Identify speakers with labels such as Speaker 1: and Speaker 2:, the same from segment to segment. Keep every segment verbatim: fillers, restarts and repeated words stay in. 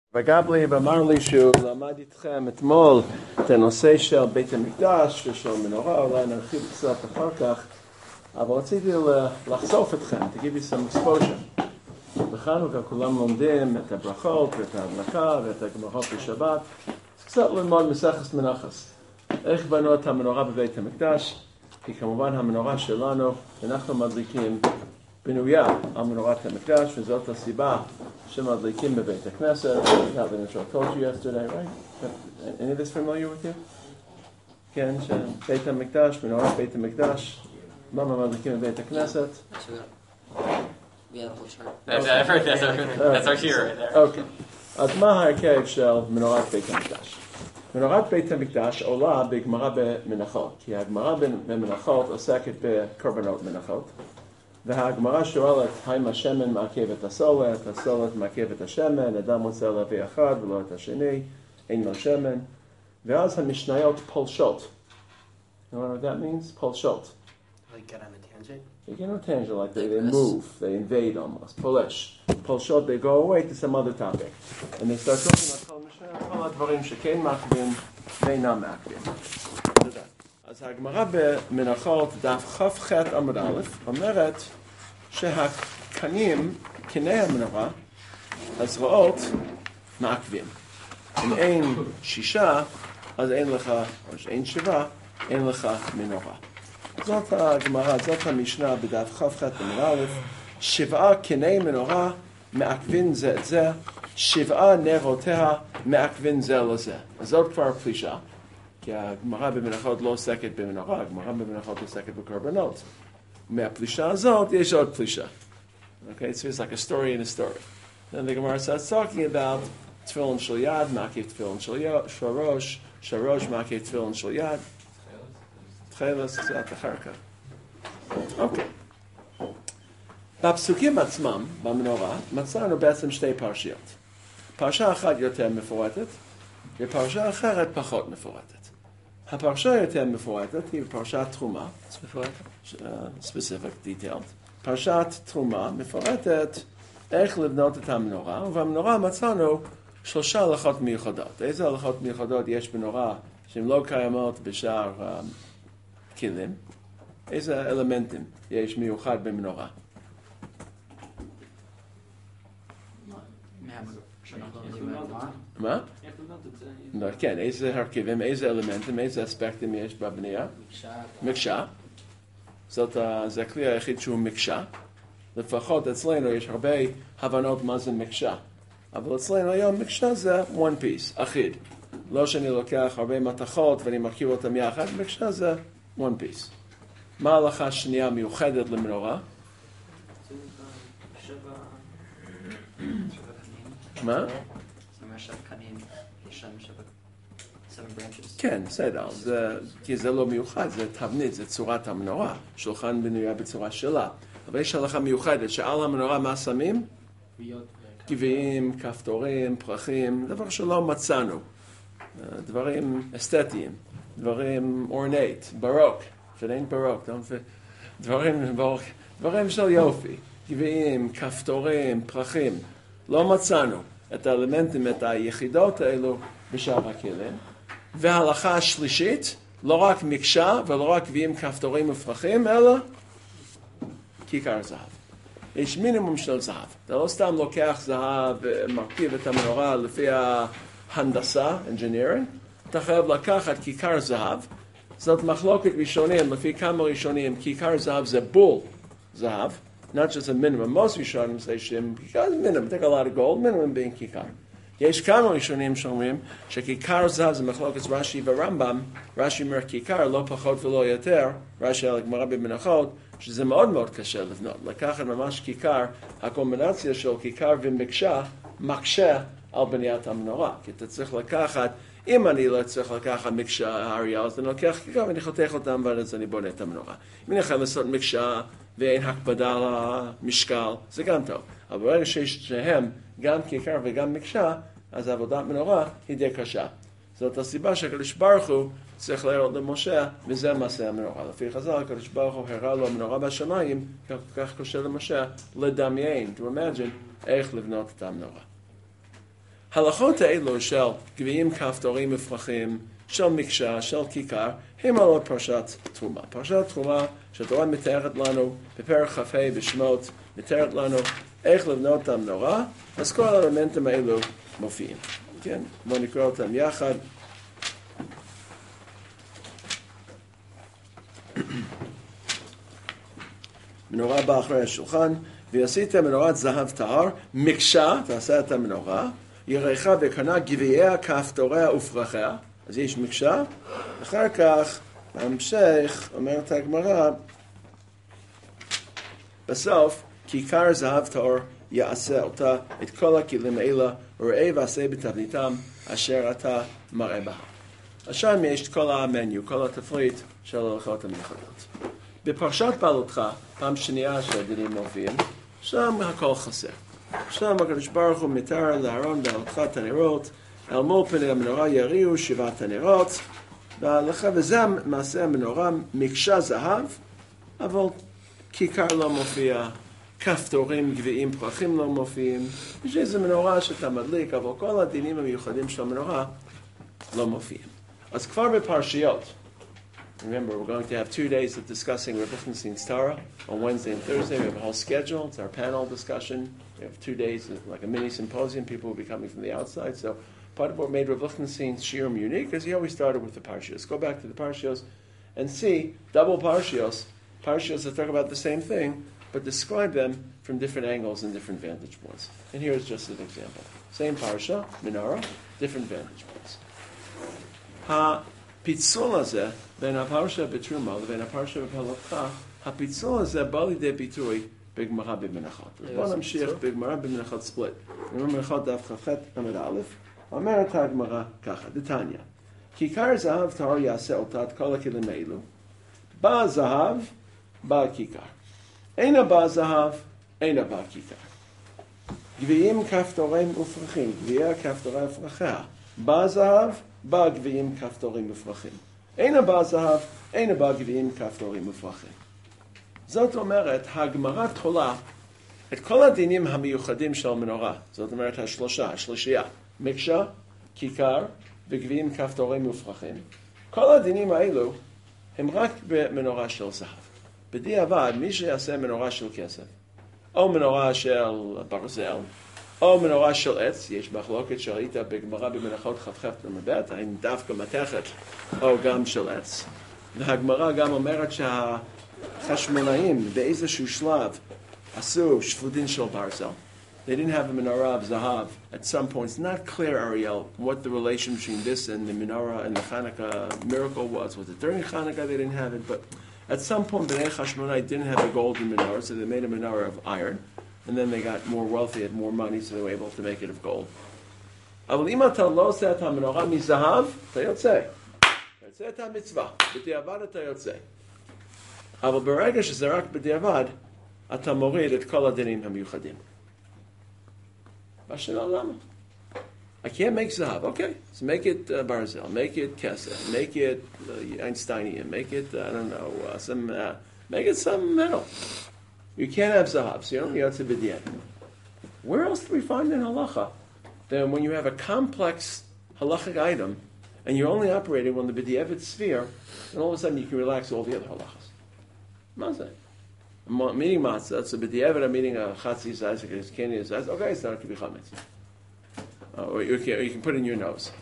Speaker 1: וגב לי ואמר לי שהוא למד איתכם אתמול את הנושא של בית המקדש ושל מנורה, אולי נרחיב קצת אחר כך, אבל רציתי לחשוף אתכם, to give you some exposure. בחנוכה כולם לומדים את הברכות ואת ההדלקה ואת הגמרות בשבת, אז קצת ללמוד מסכת מנחס. איך בנו את המנורה בבית המקדש? כי כמובן המנורה שלנו, אנחנו מדליקים בנויה על מנורת המקדש, וזאת הסיבה שמדליקים בבית הכנסת. That Lynn told you yesterday, right? Any of this familiar with you? כן, שבית המקדש, מנורת בית המקדש, למה מדליקים בבית הכנסת?
Speaker 2: Yeah, I've heard that. That's our cue right there.
Speaker 1: אוקיי. אז מה ההרכב של מנורת בית המקדש? מנורת בית המקדש עולה בגמרא במנחות, כי הגמרא במנחות עוסקת בקורבנות מנחות, והגמרא שואלת האם השמן מעכב את הסולת, הסולת מעכב את השמן, אדם רוצה להביא אחד ולא את השני, אין לו שמן, ואז המשניות פולשות. You know what that means? פולשות.
Speaker 2: Like get on a tangent?
Speaker 1: They get on a tangent, like they, they move, they invade almost. Polish. Polshot, they go away to some other topic. And they start talking about כל משנה, כל הדברים שכן מעכבים ואינם מעכבים. אז הגמרא במנחות דף כ"ח עמוד א' אומרת שהקנים, קני המנורה, הזרועות מעכבים. אם אין שישה, אז אין לך, או שאין שבעה, אין לך מנורה. זאת הגמרא, זאת המשנה בדף כ"ח עמוד א', שבעה קני מנורה מעכבים זה את זה, שבעה נרותיה מעכבים זה לזה. אז זאת כבר פלישה, כי הגמרא במנחות לא עוסקת במנורה, הגמרא במנחות עוסקת בקורבנות. מהפלישה הזאת יש עוד פלישה. Okay, so it's like a story in a story. Then the Gemara starts talking about tefillin shel yad, makiv tefillin shel rosh, shel rosh makiv tefillin shel yad. תחילס קצת אחר כך. אוקיי. בפסוקים עצמם, במנורה, מצאנו בעצם שתי פרשיות. פרשה אחת יותר מפורטת, ופרשה אחרת פחות מפורטת. הפרשה יותר מפורטת היא פרשת תרומה. specific detailed. פרשת תרומה מפורטת איך לבנות את המנורה, ובמנורה מצאנו שלושה הלכות מיוחדות. איזה הלכות מיוחדות יש בנורה שהן לא קיימות בשאר כלים? איזה אלמנטים יש מיוחד במנורה? מה? כן, איזה הרכיבים, איזה אלמנטים, איזה אספקטים יש בבנייה? מקשה. זאת, זה הכלי היחיד שהוא מקשה. לפחות אצלנו יש הרבה הבנות מה זה מקשה. אבל אצלנו היום מקשה זה one piece, אחיד. לא שאני לוקח הרבה מתכות ואני מרכיב אותם יחד, מקשה זה one piece. מה ההלכה השנייה מיוחדת למנורה? מה? כן, בסדר, כי זה לא מיוחד, זה תבנית, זה צורת המנורה, שולחן בנויה בצורה שלה. אבל יש הלכה מיוחדת שעל המנורה מה שמים? גביעים, כפתורים, פרחים, דבר שלא מצאנו. דברים אסתטיים, דברים אורנט, ברוק, שאין ברוק, דברים, דברים של יופי, גביעים, כפתורים, פרחים. לא מצאנו את האלמנטים, את היחידות האלו בשאר הכלים. וההלכה השלישית, לא רק מקשה ולא רק גביעים, כפתורים ופרחים, אלא כיכר זהב. יש מינימום של זהב. אתה לא סתם לוקח זהב ומרכיב את המנורה לפי ההנדסה, engineering. אתה חייב לקחת כיכר זהב. זאת מחלוקת ראשונים, לפי כמה ראשונים, כיכר זהב זה בול זהב. Not just a minimum. Most ראשונים say שהם כיכר minimum, take a lot of gold, minimum being כיכר. יש כמה ראשונים שאומרים שכיכר זהב זה מחלוקת רש"י ורמב"ם. רש"י אומר כיכר לא פחות ולא יותר, רש"י על הגמרא במנחות, שזה מאוד מאוד קשה לבנות. לקחת ממש כיכר, הקומבינציה של כיכר ומקשה, מקשה על בניית המנורה. כי אתה צריך לקחת, אם אני לא צריך לקחת מקשה אריה, אז אני לוקח כיכר ואני חותך אותם ואז אני בונה את המנורה. אם אני יכול לעשות מקשה ואין הקפדה על המשקל, זה גם טוב. אבל ברגע שיש שהם גם כיכר וגם מקשה, אז עבודת מנורה היא די קשה. זאת הסיבה שהקדוש ברוך הוא צריך להראות למשה, וזה מעשה המנורה. לפי חז"ל, הקדוש ברוך הוא הראה לו המנורה בשמיים, כך קשה למשה לדמיין, to imagine, איך לבנות את המנורה. הלכות האלו של גביעים, כפתורים, מפרחים, של מקשה, של כיכר, הם על פרשת תרומה. פרשת תרומה שהתורה מתארת לנו בפרק כ"ה בשמות, מתארת לנו איך לבנות את המנורה, אז כל האלמנטים האלו מופיעים. כן? בואו נקרא אותם יחד. מנורה באה אחרי השולחן, ועשית מנורת זהב טהר, מקשה, תעשה את המנורה, ירחה וקנה גביעיה, כפתוריה ופרחיה, אז יש מקשה, אחר כך, בהמשך, אומרת הגמרא, בסוף, כיכר זהב טהור יעשה אותה את כל הכלים האלה, וראה ועשה בתבניתם אשר אתה מראה בה. אז שם יש את כל המניו, כל התפריט של ההלכות המיוחדות. בפרשת בעלותך, פעם שנייה שהדינים מופיעים, שם הכל חסר. שם הקדוש ברוך הוא מתאר לאהרון בעלותך את הנרות, אל מול פני המנורה יריעו שבעת הנרות, והלכה, וזה מעשה המנורה, מקשה זהב, אבל כיכר לא מופיע, כפתורים, גביעים, פרחים לא מופיעים, יש איזו מנורה שאתה מדליק, אבל כל הדינים המיוחדים של המנורה לא מופיעים. אז כבר בפרשיות, remember, we're going to have two days of discussing Rav Lichtenstein's Torah. On Wednesday and Thursday, we have a whole schedule. It's our panel discussion. We have two days, like a mini symposium. People will be coming from the outside. So part of what made Rav Lichtenstein's shiurim unique is he always started with the parshios. Go back to the parshios and see double parshios, parshios that talk about the same thing, but describe them from different angles and different vantage points. And here is just an example. Same parsha, menorah, different vantage points. Ha הפיצול הזה בין הפרשה בתרומה לבין הפרשה בפעלותך, הפיצול הזה בא לידי ביטוי בגמרא במנחות. אז בואו נמשיך בגמרא במנחות ספליט. במנחות דף כ"ח עמוד א', אומרת הגמרא ככה, דתניא, כיכר זהב טהור יעשה אותה את כל הכלים האלו, בא זהב, בא כיכר. אינה בא זהב, אינה בא כיכר. גביעים, כפתורים ופרחים, גביעי כפתורי ופרחיה. בא זהב, בא גביעים, כפתורים ופרחים. אינה בא זהב, אינה בא גביעים, כפתורים ופרחים. זאת אומרת, הגמרא תולה את כל הדינים המיוחדים של המנורה. זאת אומרת, השלושה, השלישייה, מקשה, כיכר וגביעים, כפתורים ופרחים. כל הדינים האלו הם רק במנורה של זהב. בדיעבד, מי שיעשה מנורה של כסף, או מנורה של ברזל, או מנורה של עץ, יש מחלוקת שראית בגמרא במנחות כ"ח עמוד ב', האם דווקא מתכת או גם של עץ. והגמרא גם אומרת שהחשמונאים באיזשהו שלב עשו שפודין של ברזל. They didn't have a menorah of zahav. At some point, it's not clear, Ariel, what the relation between this and the menorah and the Hanukkah miracle was. Was it during Hanukkah they didn't have it? But at some point, Bnei Chashmonai didn't have a golden menorah, so they made a menorah of iron. And then they got more wealthy, had more money, so they were able to make it of gold. אבל אם אתה לא עושה את המנורה מזהב, אתה יוצא. אתה יוצא את המצווה. בדיעבד אתה יוצא. אבל ברגע שזה רק בדיעבד, אתה מוריד את כל הדינים המיוחדים. השאלה למה? I can't make zahav. Okay, so make it uh, barzel, make it kesef, make it uh, Einsteinium, make it, uh, I don't know, uh, some, uh, make it some metal. You can't have zahav, so you don't have to b'di'evet. Where else do we find in halacha that when you have a complex halachic item and you're only operating on the b'di'evet sphere, and all of a sudden you can relax all the other halachas? Mazeh. I'm eating matzah, so b'di'evet I'm eating a chatzi size, a candy size. Okay, it's not to be chametz. Uh, or, you can, or you can put it in your nose.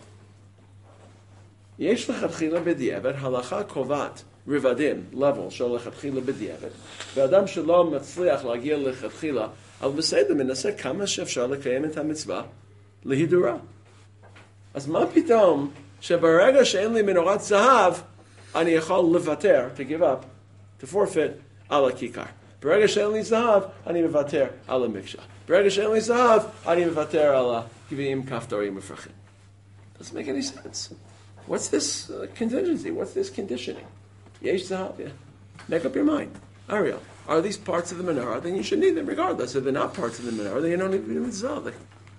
Speaker 1: יש לכתחילה בדיעבד, הלכה קובעת רבדים, level, של לכתחילה בדיעבד, ואדם שלא מצליח להגיע לכתחילה, אבל בסדר, מנסה כמה שאפשר לקיים את המצווה להידורה. אז מה פתאום שברגע שאין לי מנורת זהב, אני יכול לוותר, to give up, to forfeit, על הכיכר. ברגע שאין לי זהב, אני מוותר על המקשה. ברגע שאין לי זהב, אני מוותר על הגביעים, כפתורים ופרחים. Doesn't make any sense. What's this uh, contingency? What's this conditioning? Yesh zahav, yeah. Make up your mind. Ariel, are these parts of the menorah? Then you should need them regardless. If they're not parts of the menorah, then you don't need to do with zahav.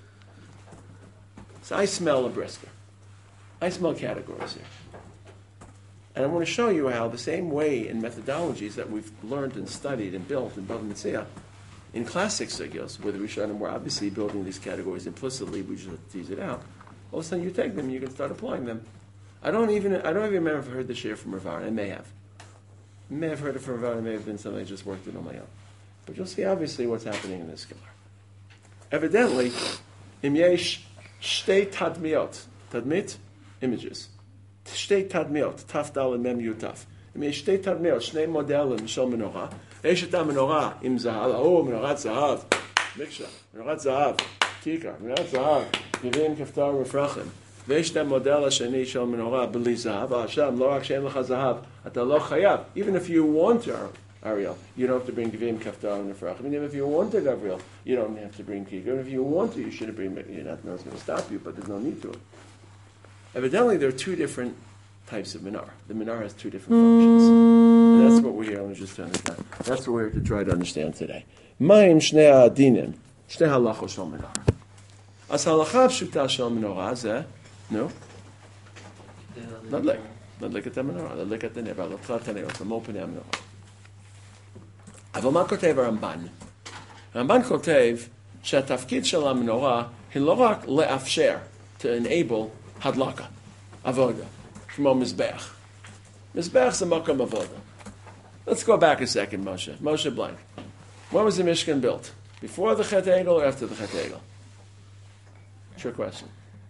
Speaker 1: So I smell a brisker. I smell categories here. And I want to show you how the same way in methodologies that we've learned and studied and built in Bava Metzia, In classic sugyos, where the Rishonim were obviously building these categories implicitly, we just tease it out. All of a sudden, you take them, and you can start applying them. I don't even I don't even remember if I heard the share from Rav Aaron. I may have. I may have heard it from Rav Aaron. It may have been something I just worked in on my own. But you'll see obviously what's happening in this Gemara. Evidently, im yesh shtei tadmiot, tadmit, images. Shtei tadmiot, taf dal and mem yutaf. Im yesh shtei tadmiot, shnei modelim shel menorah. Eish et menorah im zahav, oh menorat zahav, miksha, menorat zahav, kikar, menorat zahav, givim keftar ufrachim. ויש את המודל השני של מנורה בלי זהב, עכשיו לא רק שאין לך זהב, אתה לא חייב. Even if you want to, Ariel, you don't have to bring גביעים כפתר ונפרח. Even if you wanted, Ariel, you don't have to bring kikar. If you want to, you shouldn't bring, you're not going to stop you, but there's no need to it. Evidently, there are two different types of menorah. The menorah has two different functions. And that's what we're here, let me just turn this down. That's what we're here to try to understand today. מים שני הדינים, שני הלכות של מנורה. אז ההלכה הפשוטה של מנורה זה No. Nadlik. Nadlik at the menorah. Nadlik at the neva. L'tchat hanerot. L'mo pnei menorah. אבל מה כותב הרמב"ן? הרמב"ן כותב שהתפקיד של המנורה היא לא רק לאפשר, to enable הדלקה, עבודה, כמו מזבח. מזבח זה מקום עבודה. Let's go back a second, Moshe. Moshe Blank. When was the Mishkan built? Before the Chet Egel or after the Chet Egel? Trick question.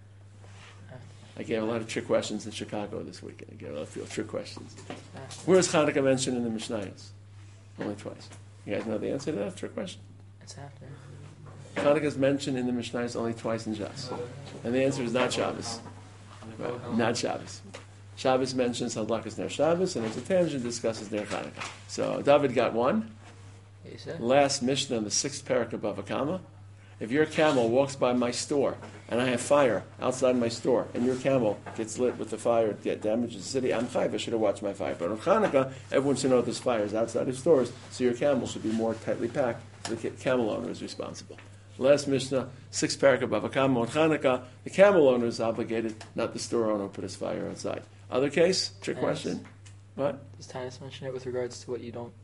Speaker 1: I gave a lot of trick questions in Chicago this weekend. I gave a lot of trick questions. Where is Hanukkah mentioned in the Mishnayos? Only twice. You guys know the answer to that trick question?
Speaker 2: It's after.
Speaker 1: Hanukkah is mentioned in the Mishnayos only twice in Jas. And the answer is not Shabbos. Right. Not Shabbos. Shabbos mentions Hadlakas Ner Shabbos, and there's a tangent discusses Ner Hanukkah. So David got one. Last Mishnah in the sixth parak of Bava Kama. If your camel walks by my store and I have fire outside my store and your camel gets lit with the fire, get damages the city, I'm chayv, I should have watched my fire. But on Hanukkah, everyone should know there's fires outside of stores, so your camel should be more tightly packed. The camel owner is responsible. Last Mishnah, six parak of Bava Kama on Hanukkah, the camel owner is obligated, not the store owner, put his fire outside. Other case, trick and question. What?
Speaker 2: Does Tanis mention it with regards to what you don't...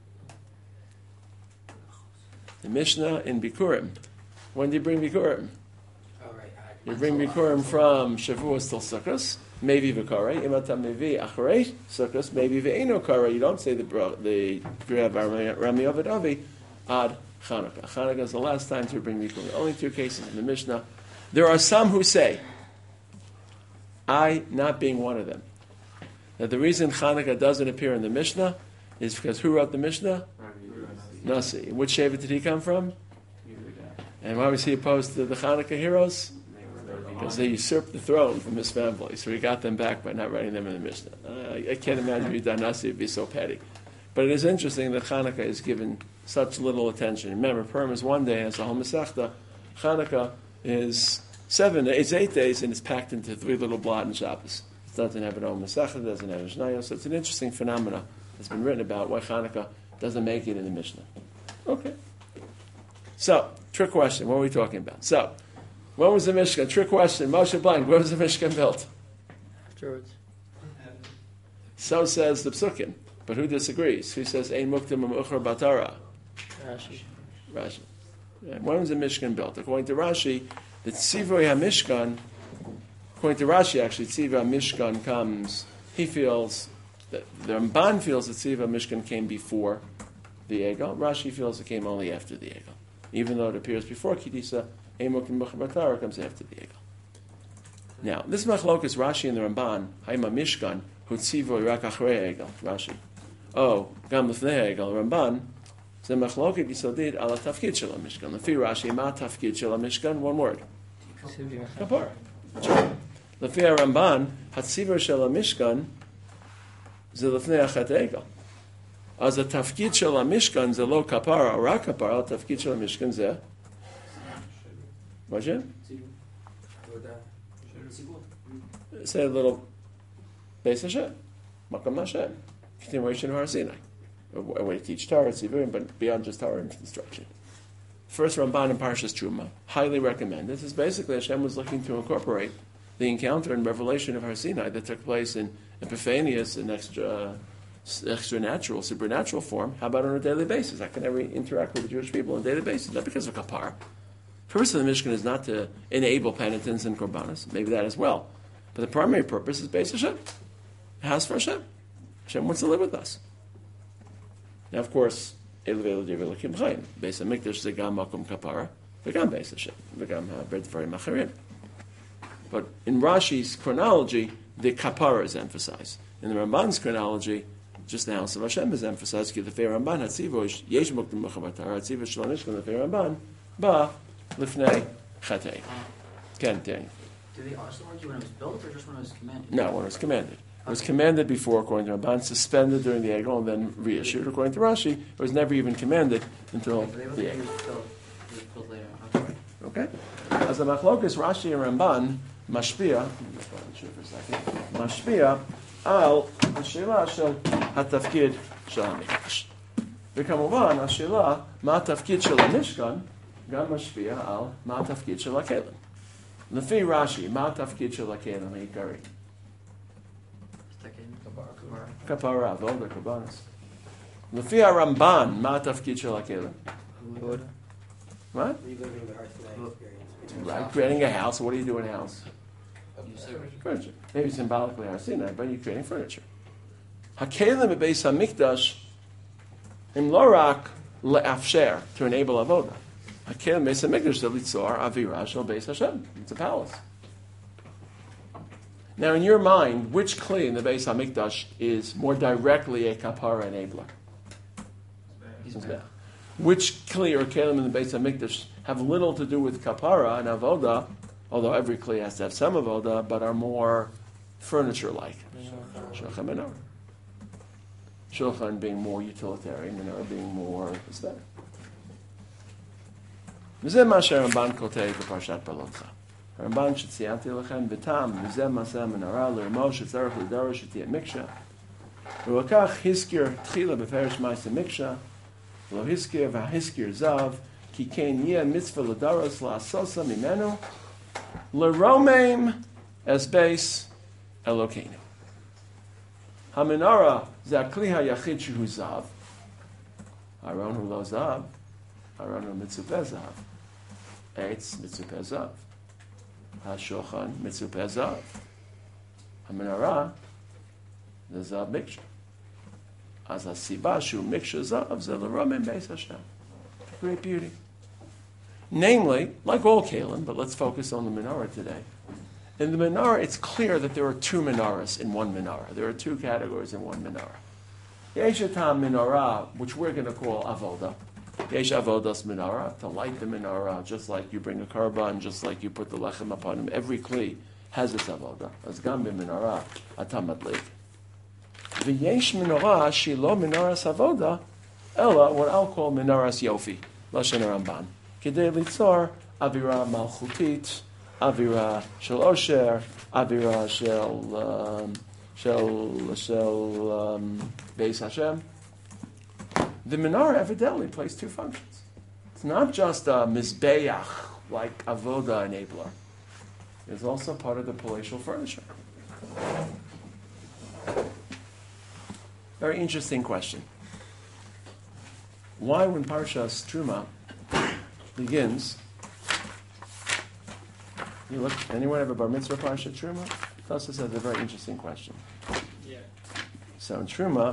Speaker 1: The Mishnah in Bikurim. When do you bring Bikurim?
Speaker 2: Oh, right.
Speaker 1: You bring Bikurim from Shavuos till Sukkos, maybe V'karei. Imata mevi acharei Sukkos, maybe ve'eno karei. You don't say the the Rami Ovid Avi ad Chanukah. Chanukah is the last time to bring Bikurim. Only two cases in the Mishnah. There are some who say, I not being one of them, that the reason Chanukah doesn't appear in the Mishnah is because who wrote the Mishnah? Nasi. Which Shevet did he come from? And why was he opposed to the Hanukkah heroes? Because they usurped the throne from his family. So he got them back by not writing them in the Mishnah. Uh, I can't imagine Yudah Nasi would be so petty. But it is interesting that Hanukkah is given such little attention. Remember, Purim is one day, as the whole Masechta. Hanukkah is seven, it's eight days, and it's packed into three little blot and Shabbos. It doesn't have an own Masechta, it doesn't have a Mishnayos. So it's an interesting phenomenon that's been written about why Hanukkah doesn't make it in the Mishnah. Okay. So, trick question. What are we talking about? So, when was the Mishkan? Trick question. Moshe Blank. Where was the Mishkan built?
Speaker 2: Afterwards.
Speaker 1: So says the Psukim. But who disagrees? Who says Ein Muktim U'Uchar Batara?
Speaker 2: Rashi.
Speaker 1: Rashi. Yeah. When was the Mishkan built? According to Rashi, the Tzivoi HaMishkan, according to Rashi actually, Tzivoi HaMishkan comes, he feels, that the Ramban feels that Tzivoi HaMishkan came before the Egel. Rashi feels it came only after the Egel. Even though it appears before Kedisa, Emok and Batara comes after the Egel. Now, this machlokas Rashi and the Ramban, Haima Mishkan, Hutzivo Rak Achrei Egel, Rashi. Oh, Gam Lefnei Egel, Ramban, the machloket Yisodid ala Tafkid Shel Mishkan. Lefi Rashi, Ma Tafkid Shel Mishkan, one word. Kapar. Lefi Ramban, Hatzivo Shel Mishkan, Ze Lefnei Achat Egel. As a tafkid shel mishkan ze lo kapara or a kapara, tafkid shel mishkan ze. What's it? Say a little. Beis Hashem, Makam Hashem, continuation of Har Sinai. A way to teach Torah, Tzivurim, but beyond just Torah instruction. First Ramban and Parshas Truma, highly recommend. This is basically Hashem was looking to incorporate the encounter and revelation of Har Sinai that took place in Epiphanius, an extra. Uh, extranatural, supernatural form. How about on a daily basis? How can I interact with the Jewish people on a daily basis? Not because of kapara. The purpose of the Mishkan is not to enable penitence and korbanos. Maybe that as well. But the primary purpose is Beis Hashem. The house for Hashem. Hashem wants to live with us. Now, of course, Elu Elu Div Elokim Chaim. Beis HaMikdash Zegam Makom Kapara. V'gam Beis Hashem. V'gam Bred Dvarim Acharim. But in Rashi's chronology, the kapara is emphasized. In the Ramban's chronology, just the house of Hashem is emphasized. Ki l'fei Ramban hatzivosh yesh muktim mechabatar hatzivosh shalonishkan l'fei Ramban ba lifnei chatei. Ken Daniel.
Speaker 2: Do they also argue when it was built or just when it was commanded?
Speaker 1: No, when it was commanded. It was commanded before, according to Ramban, suspended during the Egel, and then reissued. According to Rashi, it was never even commanded until
Speaker 2: Okay, but they
Speaker 1: the
Speaker 2: were
Speaker 1: Egel.
Speaker 2: built, it was built later. Okay.
Speaker 1: Okay? As a machlokas, Rashi and Ramban mashpia, for a second, mashpia al השאלה של התפקיד של המקדש. וכמובן, השאלה מה התפקיד של המשכן גם משפיע על מה התפקיד של הכלים. לפי רש"י, מה התפקיד של הכלים העיקרי? כפרה, ועוד הקורבנות. לפי הרמב"ן, מה התפקיד של הכלים? What?
Speaker 3: Reliving the Har Sinai experience.
Speaker 1: Right, creating a house. What do you do in a house?
Speaker 2: You
Speaker 1: Furniture. Maybe symbolically Har Sinai, but you're creating furniture. Hakelim bebeis hamikdash im lorak leafsher, to enable avoda. Hakelim bebeis hamikdash to litzor avira shel beis Hashem. It's a palace. Now, in your mind, which kli in the beis hamikdash is more directly a kapara enabler? Which kli or kelim in the Beis HaMikdash have little to do with kapara and avoda, although every kli has to have some avoda, but are more furniture-like? Shulchan Menorah. Shulchan being more utilitarian, Menorah being more aesthetic. וזה מה שהרמב"ן כותב בפרשת בלותך. הרמב"ן שציינתי לכם בתם, וזה מעשה המנורה לרמוז שצריך לדרוש שתהיה מקשה. ולכך הזכיר תחילה בפרש מעשה מקשה, לא הזכיר והזכיר זב, כי כן יהיה מצווה לדרוש לעשוסה ממנו, לרומם אס בייס אלוקינו. המנורה זה הכלי היחיד שהוא זב. ארון הוא לא זב, ארון הוא מצופה זב. עץ מצופה זב. השולחן מצופה זב. המנורה זה זב מקשה. אז הסיבה שהוא מקשה זב זה לרומם בייס השם. Great beauty. Namely, like all kalim, but let's focus on the menorah today. In the menorah, it's clear that there are two menorahs in one menorah. There are two categories in one menorah. Yesh etam menorah, which we're going to call avoda. Yesh avodas menorah, to light the menorah, just like you bring a karban, just like you put the lechem upon him. Every kli has its avoda. As gam menorah, atam madlik. V'yesh menorah, shilo menorahs avoda, ella, what I'll call menorahs yofi, lashon Ramban. Kedei litzor, avira malchutit, avira shel osher, avira shel um, shel shel um, Beis Hashem. The menorah evidently plays two functions. It's not just a mizbeach like avoda enabler. It's also part of the palatial furniture. Very interesting question. Why, when Parshas Truma begins, you look, anyone have a bar mitzvah Parshat Truma? Tosa says a very interesting question.
Speaker 3: Yeah.
Speaker 1: So in Truma,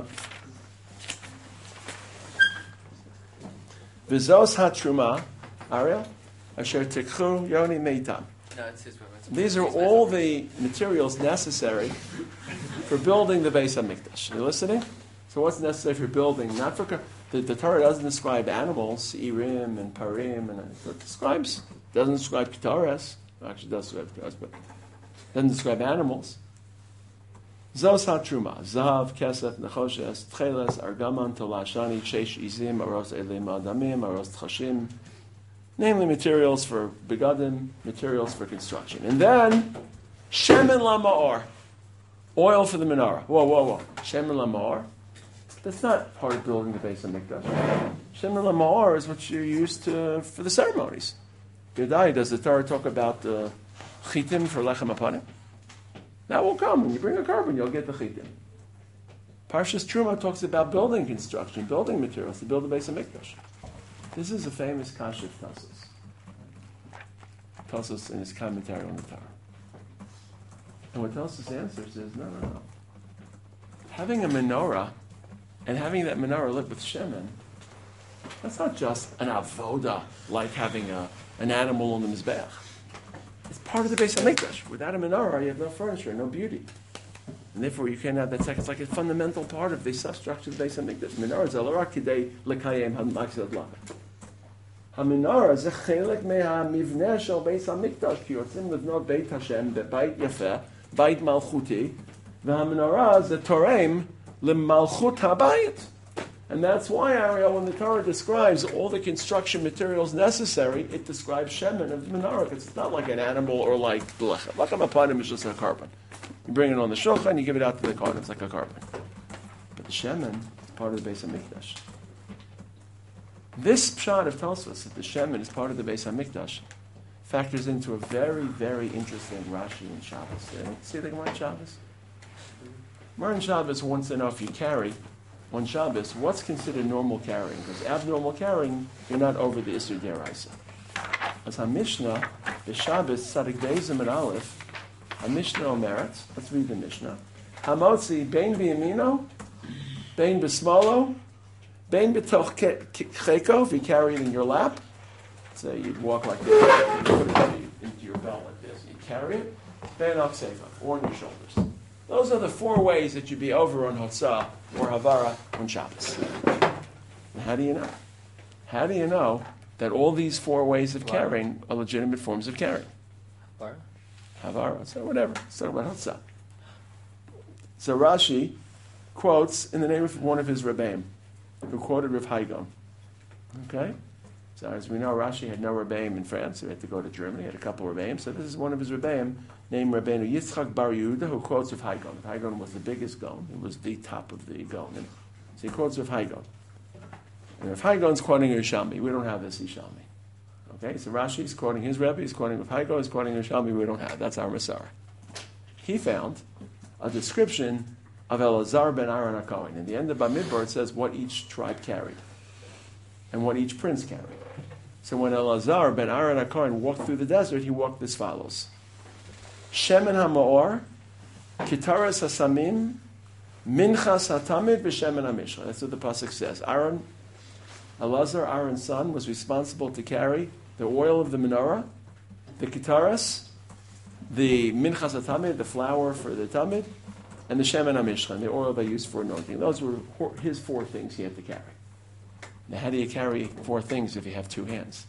Speaker 1: V'zos ha-truma, Ariel, asher tikchu yoni meitam.
Speaker 2: No, it's his room. It's
Speaker 1: These are all the materials necessary for building the Beis HaMikdash. You listening? So what's necessary for building? Not for the, the Torah doesn't describe animals, irim and parim, and it describes doesn't describe ketaras. Actually, it does describe ketaras, but doesn't describe animals. Zos ha-truma, zahav, kesef, nechoshes, tcheles, argaman, tolashani, shesh, izim, aros elim, adamim, aros tchashim, namely materials for begadim, materials for construction. And then, shemen lama'or, oil for the menorah. Whoa, whoa, whoa. Shemen lama'or? That's not part of building the Beis HaMikdash. Shemen lama'or is what you use to, for the ceremonies. Yadai, does the Torah talk about the chitim for lechem apanim? That will come. When you bring a carbon, you'll get the chitim. Parshas Truma talks about building construction, building materials to build the Beis HaMikdash. This is a famous kasha of Tosfos. Tosfos in his commentary on the Torah. And what Tosfos answers is, no, no, no. Having a menorah and having that menorah lit with shemen, that's not just an avoda like having a, an animal on the mizbeach. It's part of the Beis HaMikdash. Without a menorah, you have no furniture, no beauty. And therefore, you can't have that second. It's like a fundamental part of the substructure of the Beis HaMikdash. Menorah is alarak kidei lekayem ha'maksad lamed. HaMenorah ze chelek me'hamivneh shel Beis HaMikdash ki yotzim livnot Beit Hashem be'bait yafeh, bait malchuti, v'hamenorah ze torem lemalchut habayit. And that's why, Ariel, when the Torah describes all the construction materials necessary, it describes shemen of the menorah. It's not like an animal or like lechem. Lechem apanim is just a carbon. You bring it on the shulchan, you give it out to the kohen. It's like a carbon. But the shemen is part of the Beis HaMikdash. This pshat of Tosfos, that the shemen is part of the Beis HaMikdash, factors into a very, very interesting Rashi in Shabbos. See the Gemara in Shabbos? Gemara in Shabbos wants to know if you carry on Shabbos, what's considered normal carrying? Because abnormal carrying, you're not over the Isur Deraisa. As HaMishnah, the Shabbos, Tzadik Beizim and Aleph, HaMishnah Omeret, let's read the Mishnah. Hamotzi, Bein B'yamino, Bein B'smolo, Bein B'toch Cheko, if you carry it in your lap, so you'd walk like this, you put it into your belt like this, you carry it, Bein Akseva, or on your shoulders. Those are the four ways that you'd be over on Hotzah or Havara on Shabbos. And how do you know? How do you know that all these four ways of carrying are legitimate forms of carrying?
Speaker 2: Havara?
Speaker 1: Havara, so whatever. Let's talk about Hotzah. So Rashi quotes in the name of one of his Rebbeim, who quoted Rav Haigon. Okay? So as we know, Rashi had no Rebbeim in France. He had to go to Germany. He had a couple of Rebbeim. So this is one of his Rebbeim named Rabbeinu Yitzchak Bar Yehuda, who quotes Rav Haigon. Rav Haigon was the biggest Gaon. He was the top of the Gaonim. So he quotes Rav Haigon. And Rav Haigon's quoting Yerushalmi. We don't have this Yerushalmi. Okay, so Rashi's quoting his Rebbe. He's quoting Rav Haigon. He's quoting Yerushalmi. We don't have. That's our Masara. He found a description of Elazar ben Aaron HaKohen. In the end of Bamidbar, it says what each tribe carried and what each prince carried. So when Elazar ben Aaron HaKohen walked through the desert, he walked as follows. Shemen HaMa'or, Kitaras HaSamim, Minchas HaTamid, V'Shemen HaMishra. That's what the pasuk says. Aaron, Elazar, Aaron's son, was responsible to carry the oil of the menorah, the Kitaras, the Minchas HaTamid, the flour for the Tamid, and the Shemen HaMishra, the oil they used for anointing. Those were his four things he had to carry. Now, how do you carry four things if you have two hands?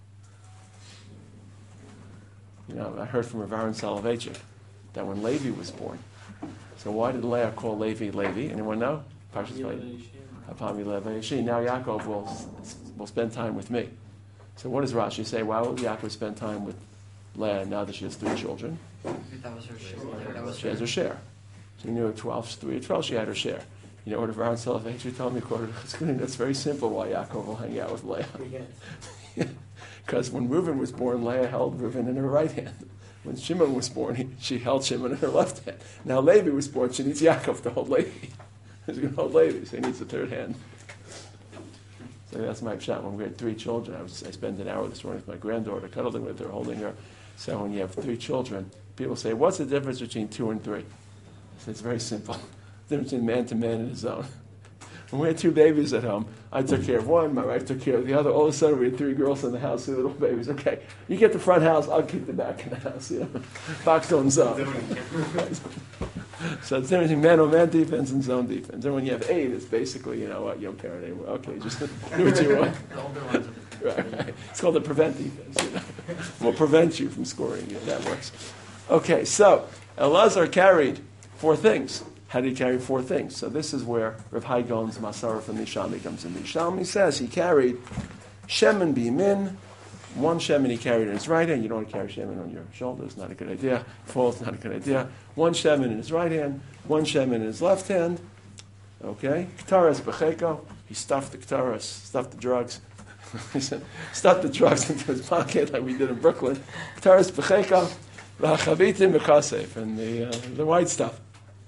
Speaker 1: You know, I heard from Rav Aaron Soloveitchik that when Levi was born, so why did Leah call Levi Levi? Anyone know? Parshas Hapami Levi Yashi. Now Yaakov will will spend time with me. So what does Rashi say? Why will Yaakov spend time with Leah now that she has three children?
Speaker 2: That was her share. That was
Speaker 1: she has her share. She knew at twelve, three or twelve, she had her share. You know what Rav Aaron Soloveitchik told me? That's very simple why Yaakov will hang out with Leah. Because when Reuven was born, Leah held Reuven in her right hand. When Shimon was born, he, she held Shimon in her left hand. Now Levi was born, she needs Yaakov to hold Levi. She's going to hold Levi, so he needs a third hand. So that's my shot. When we had three children, I, was, I spent an hour this morning with my granddaughter, cuddling with her, holding her. So when you have three children, people say, what's the difference between two and three? I say, it's very simple. The difference between man to man and his own. When we had two babies at home, I took care of one, my wife took care of the other. All of a sudden, we had three girls in the house, two little babies. Okay, you get the front house, I'll keep the back in the house. You know, box on zone. So it's different between man on man defense and zone defense. And when you have eight, it's basically, you know what, you don't parent anymore. Okay, just do what you want. Right, right. It's called the prevent defense. You know? We'll prevent you from scoring. Yeah, that works. Okay, so Elazar carried four things. How did he carry four things? So this is where Rav Haigon's Masara from Nishalmi comes in. Nishalmi says he carried Shemen B'Yamin, one Shemen he carried in his right hand. You don't want to carry Shemen on your shoulders, not a good idea. False, not a good idea. One Shemen in his right hand, one Shemen in his left hand. Okay? Ktaras B'Cheko, he stuffed the Ktaras, stuffed the drugs. He said, stuffed the drugs into his pocket like we did in Brooklyn. Ktaras B'Cheko, V'Chavitim B'Kasef, and the, uh, the white stuff.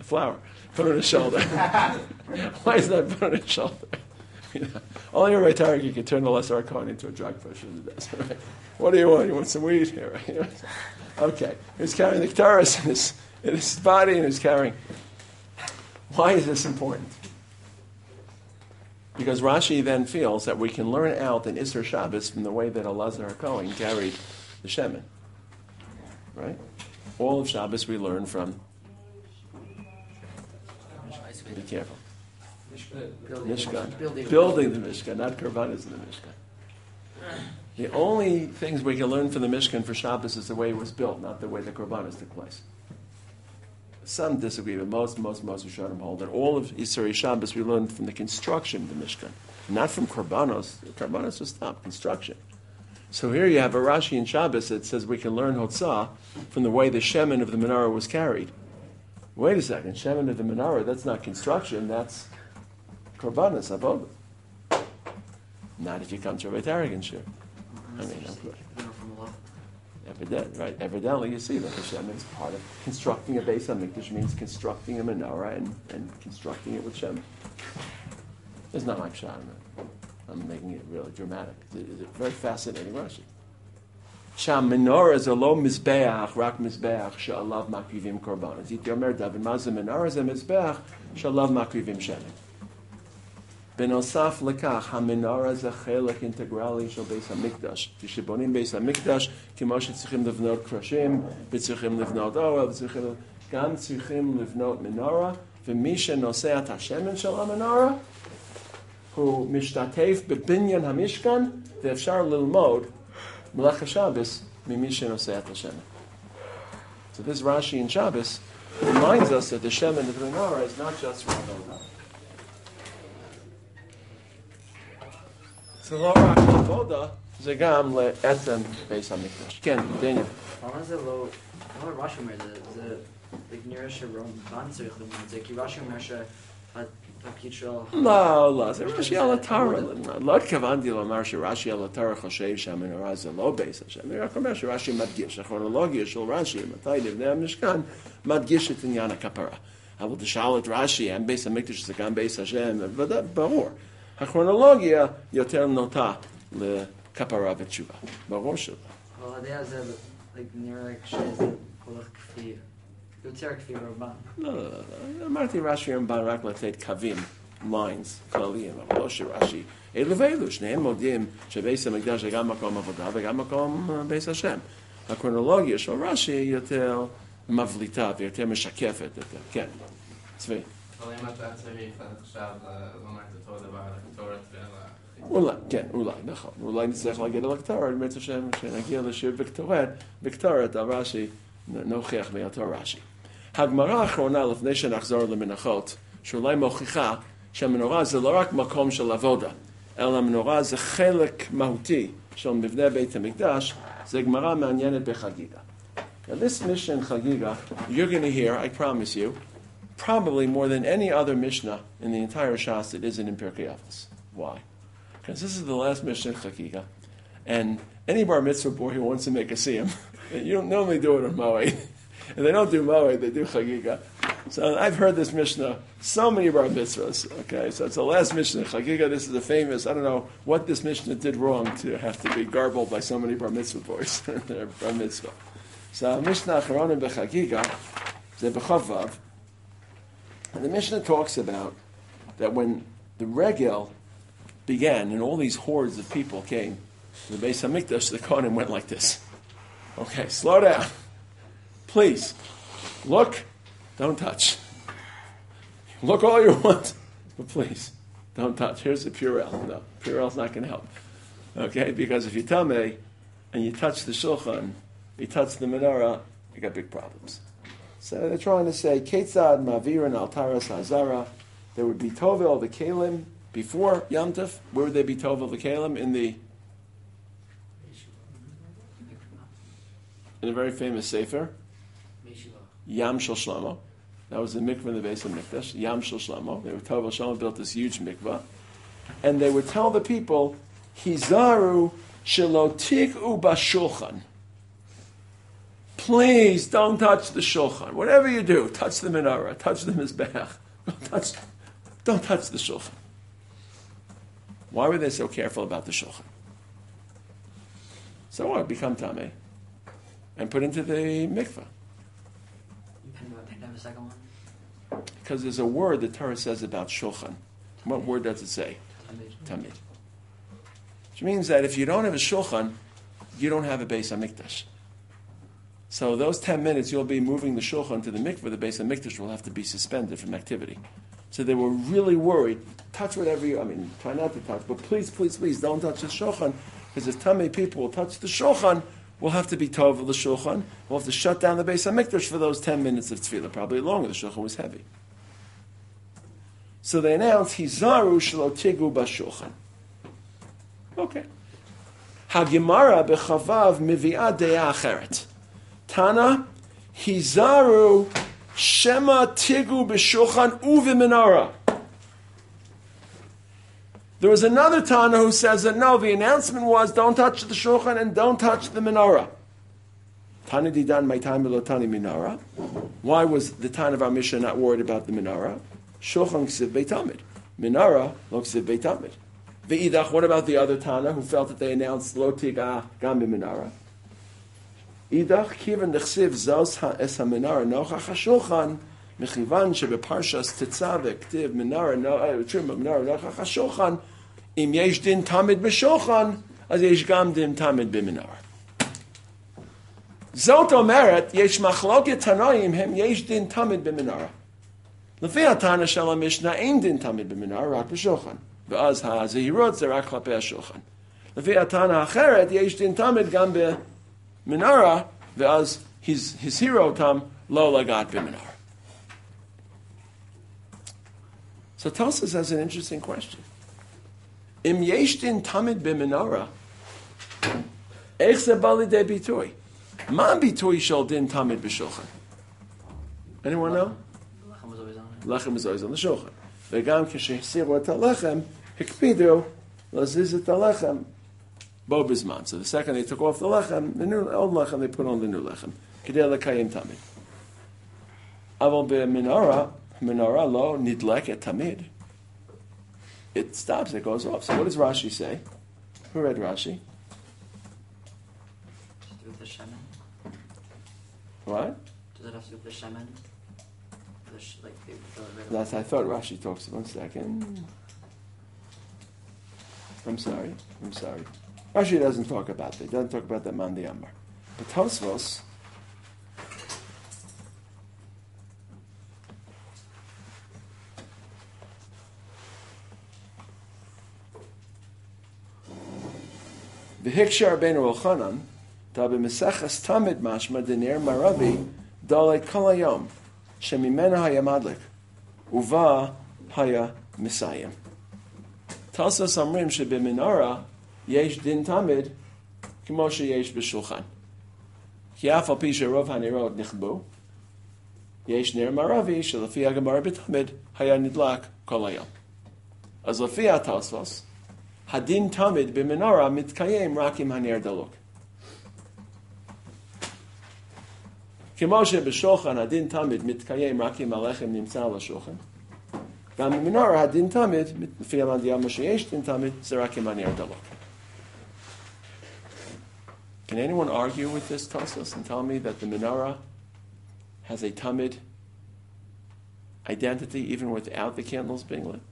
Speaker 1: flour. Put it on his shoulder. Why is that put on his shoulder? You know, only a Raytarik you can turn the lesser coin into a drug pusher. Right? What do you want? You want some weed here? Right? You know? Okay. He's carrying the Ketores in his, in his body and he's carrying. Why is this important? Because Rashi then feels that we can learn out in Isser Shabbos from the way that Elazar HaKohen carried the Shemin. Right? All of Shabbos we learn from. Be careful.
Speaker 2: Building,
Speaker 1: Mishkan.
Speaker 2: Building,
Speaker 1: Building the Mishkan, not Karbanos in the Mishkan. The only things we can learn from the Mishkan for Shabbos is the way it was built, not the way the Karbanos took place. Some disagree, but most, most, most Rishonim hold that all of Yisrael Shabbos we learned from the construction of the Mishkan, not from Karbanos. Karbanos was stopped, construction. So here you have a Rashi in Shabbos that says we can learn Hotzah from the way the Shemin of the menorah was carried. Wait a second, Shemin of the menorah, that's not construction, that's Karbanos, Avodah. Not if you come to a Raytarik shir. I mean, I'm good. Evidently, right? Evidently, you see that the Shemin is part of constructing a Beis HaMikdash means constructing a menorah and, and constructing it with Shemin. It's not like Shah. I'm making it really dramatic. It's a very fascinating Rashi. Sham menorah is a lo mizbeach, rak mizbeach, she'alav makrivim korbanos. Iti omer David, ma ze menorah ze mizbeach, she'alav makrivim shemin. בנוסף לכך, המנורה זה חלק אינטגרלי של בית המקדש. כשבונים בית המקדש, כמו שצריכים לבנות קרשים, וצריכים לבנות אוהל, וצריכים, גם צריכים לבנות מנורה, ומי שנושא את השמן של המנורה, הוא משתתף בבניין המשכן, ואפשר ללמוד מלאכה שבס ממי שנושא את השמן. So this Rashi in Shabbos reminds us that the shemen of the menorah is not just for Avodah. זה לא רק עבודה, זה גם לעצם בית המקדש. כן, דניאל.
Speaker 4: למה זה לא, למה רש"י אומר, זה נראה שרמב"ן צריך ללמוד את זה, כי רש"י אומר שהתפקיד של...
Speaker 1: לא, לא, זה רש"י על התורה. לא התכוונתי לומר שרש"י על התורה חושב שהמנורה זה לא בית השם, אני רק אומר שרש"י מדגיש, הכרונולוגיה של רש"י, מתי נבנה המשכן, מדגיש את עניין הכפרה. אבל תשאל את רש"י, האם בית המקדש זה גם בית השם, ברור. הכרונולוגיה יותר נוטה לכפרה ותשובה. ברור שלא.
Speaker 4: אבל הדעה זה נראה שזה הולך כפי, יותר כפי רמב"ן.
Speaker 1: לא, לא, לא. אמרתי רש"י רמב"ן רק לתת קווים, ליינס, כלליים, אבל לא שרש"י. אלו ואלו, שניהם מודים שבית המקדש זה גם מקום עבודה וגם מקום בית השם. הכרונולוגיה של רש"י יותר מבליטה ויותר משקפת. כן, צבי.
Speaker 5: אבל אם אתה צריך עכשיו לומר את אותו דבר על הקטורת ועל...
Speaker 1: אולי, כן, אולי, נכון. אולי נצטרך להגיד על הקטורת, באמת השם, כשנגיע לשיר בקטורת, בקטורת על רש"י, נוכיח מאותו רש"י. הגמרא האחרונה, לפני שנחזור למנחות, שאולי מוכיחה שהמנורה זה לא רק מקום של עבודה, אלא המנורה זה חלק מהותי של מבנה בית המקדש, זה גמרא מעניינת בחגיגה. Now this mission, Chagiga, you're going to hear, I promise you, probably more than any other Mishnah in the entire Shas that isn't in Pirkei Avos. Why? Because this is the last Mishnah in Chagiga, and any bar mitzvah boy who wants to make a siyum, you don't normally do it on Moed, and they don't do Moed, they do Chagiga. So I've heard this Mishnah so many bar mitzvahs. Okay, so it's the last Mishnah in Chagiga. This is a famous. I don't know what this Mishnah did wrong to have to be garbled by so many bar mitzvah boys in their bar mitzvah. So Mishnah Acharonim beChagiga, ze b'chavav. And the Mishnah talks about that when the Regel began and all these hordes of people came to the Beis HaMikdash, the Kohanim went like this. Okay, slow down. Please, look, don't touch. Look all you want, but please, don't touch. Here's the Purell. No, Purell's not going to help. Okay, because if you tell me and you touch the Shulchan, you touch the menorah, you got big problems. So they're trying to say, Ketzad Mavirin Altaras Hazara. There would be Tovel the Kalim before Yom Tov. Where would they be Tovel the Kalim? In the in a very famous sefer, Yam Shel Shlomo. That was the mikveh in the Beis HaMikdash. Yam Shel Shlomo. They were Tovel Shlomo built this huge mikveh, and they would tell the people, Hizaru Shelo Tik'u Bashulchan. please don't touch the shulchan. Whatever you do, touch the menorah, touch the mizbeach. Don't touch, don't touch the shulchan. Why were they so careful about the shulchan? So what? Become tameh and put into the mikveh.
Speaker 4: And have a second one?
Speaker 1: Because there's a word the Torah says about shulchan. What word does it say? Tamid. Which means that if you don't have a shulchan, you don't have a Beis HaMikdash. So those ten minutes you'll be moving the shulchan to the mikveh, the Beis HaMikdash will have to be suspended from activity. So they were really worried. Touch whatever you, I mean, try not to touch, but please, please, please don't touch the shulchan, because if tamei people will touch the shulchan, we'll have to be tov the shulchan. We'll have to shut down the Beis HaMikdash for those ten minutes of tefillah, probably longer. The shulchan was heavy. So they announced, Hizaru shelo tigu b'shulchan. Okay. Hagimara b'chavav mivi'ah de'ah acheret. Tana, Hizaru shema tigu b'shulchan u'v'menara. There was another Tana who says that no, the announcement was don't touch the shulchan and don't touch the menorah. Tana didan my time below Tani menorah. Why was the Tana of our Mishnah not worried about the menorah? Shulchan ksiv beit tamid. Menorah lo ksiv beit tamid. Ve'idach, what about the other Tana who felt that they announced lo tiga gam b'menorah? Idach kivan dechsiv zos es ha-menorah nochach ha-shulchan mechivan shebeparshas tetzaveh ktiv menorah menorah nochach ha-shulchan im yesh din tamid b'shulchan az yesh gam din tamid b'menorah. Zot omeret yesh machloket tanoim hem yesh din tamid b'menorah. Lefi ha-tana shel ha-mishnah ein din tamid b'menorah rak b'shulchan. ואז הזהירות זה רק כלפי השולחן. לפי הטענה האחרת, יש דין תמיד גם במנורה, ואז הזהירו אותם לא לגעת במנורה. So Tosfos has an interesting question. אם יש דין תמיד במנורה, איך זה בא לידי ביטוי? מה הביטוי של דין תמיד בשולחן? Anyone know?
Speaker 4: לחם was always on it.
Speaker 1: לחם is always on the שולחן. וגם כשהסירו את הלחם, הקפידו להזיז את הלחם בו בזמן. So the second they took off the lechem, the new old lechem, they put on the new lechem. כדי לקיים תמיד. אבל במנורה, מנורה לא נדלקת תמיד. It stops, it goes off. So what does Rashi say? Who read Rashi?
Speaker 4: Does it do with the shemen?
Speaker 1: What?
Speaker 4: Does it have to do with the shemen? The sh- like the, the, the,
Speaker 1: That's, I thought Rashi talks. One second. I'm sorry. I'm sorry. Rashi doesn't talk about that. He doesn't talk about that Mandi Amar. But Tosfos, V'hikshar ben Rochanan, da b'meseches tamid mashma denir maravi dalei kol hayom shemimena haya madlik uva haya misayim. Tosfos omrim sheb'menara yesh din tamid k'mo sheyesh b'shulchan. Ki af al pi sherov hanirot nichbu yesh ner maravi shelefi hagemara b'tamid haya nidlak kol hayom. As lefi Tosfos, hadin tamid b'menara mitkayem rakim hanir daluk. כמו שבשולחן הדין תמיד מתקיים רק אם הלחם נמצא על השולחן. גם במנורה הדין תמיד, לפי המדיה שיש דין תמיד, זה רק אם הנר דלוק. Can anyone argue with this Tosfos and tell me that the menorah has a tamid identity even without the candles being lit?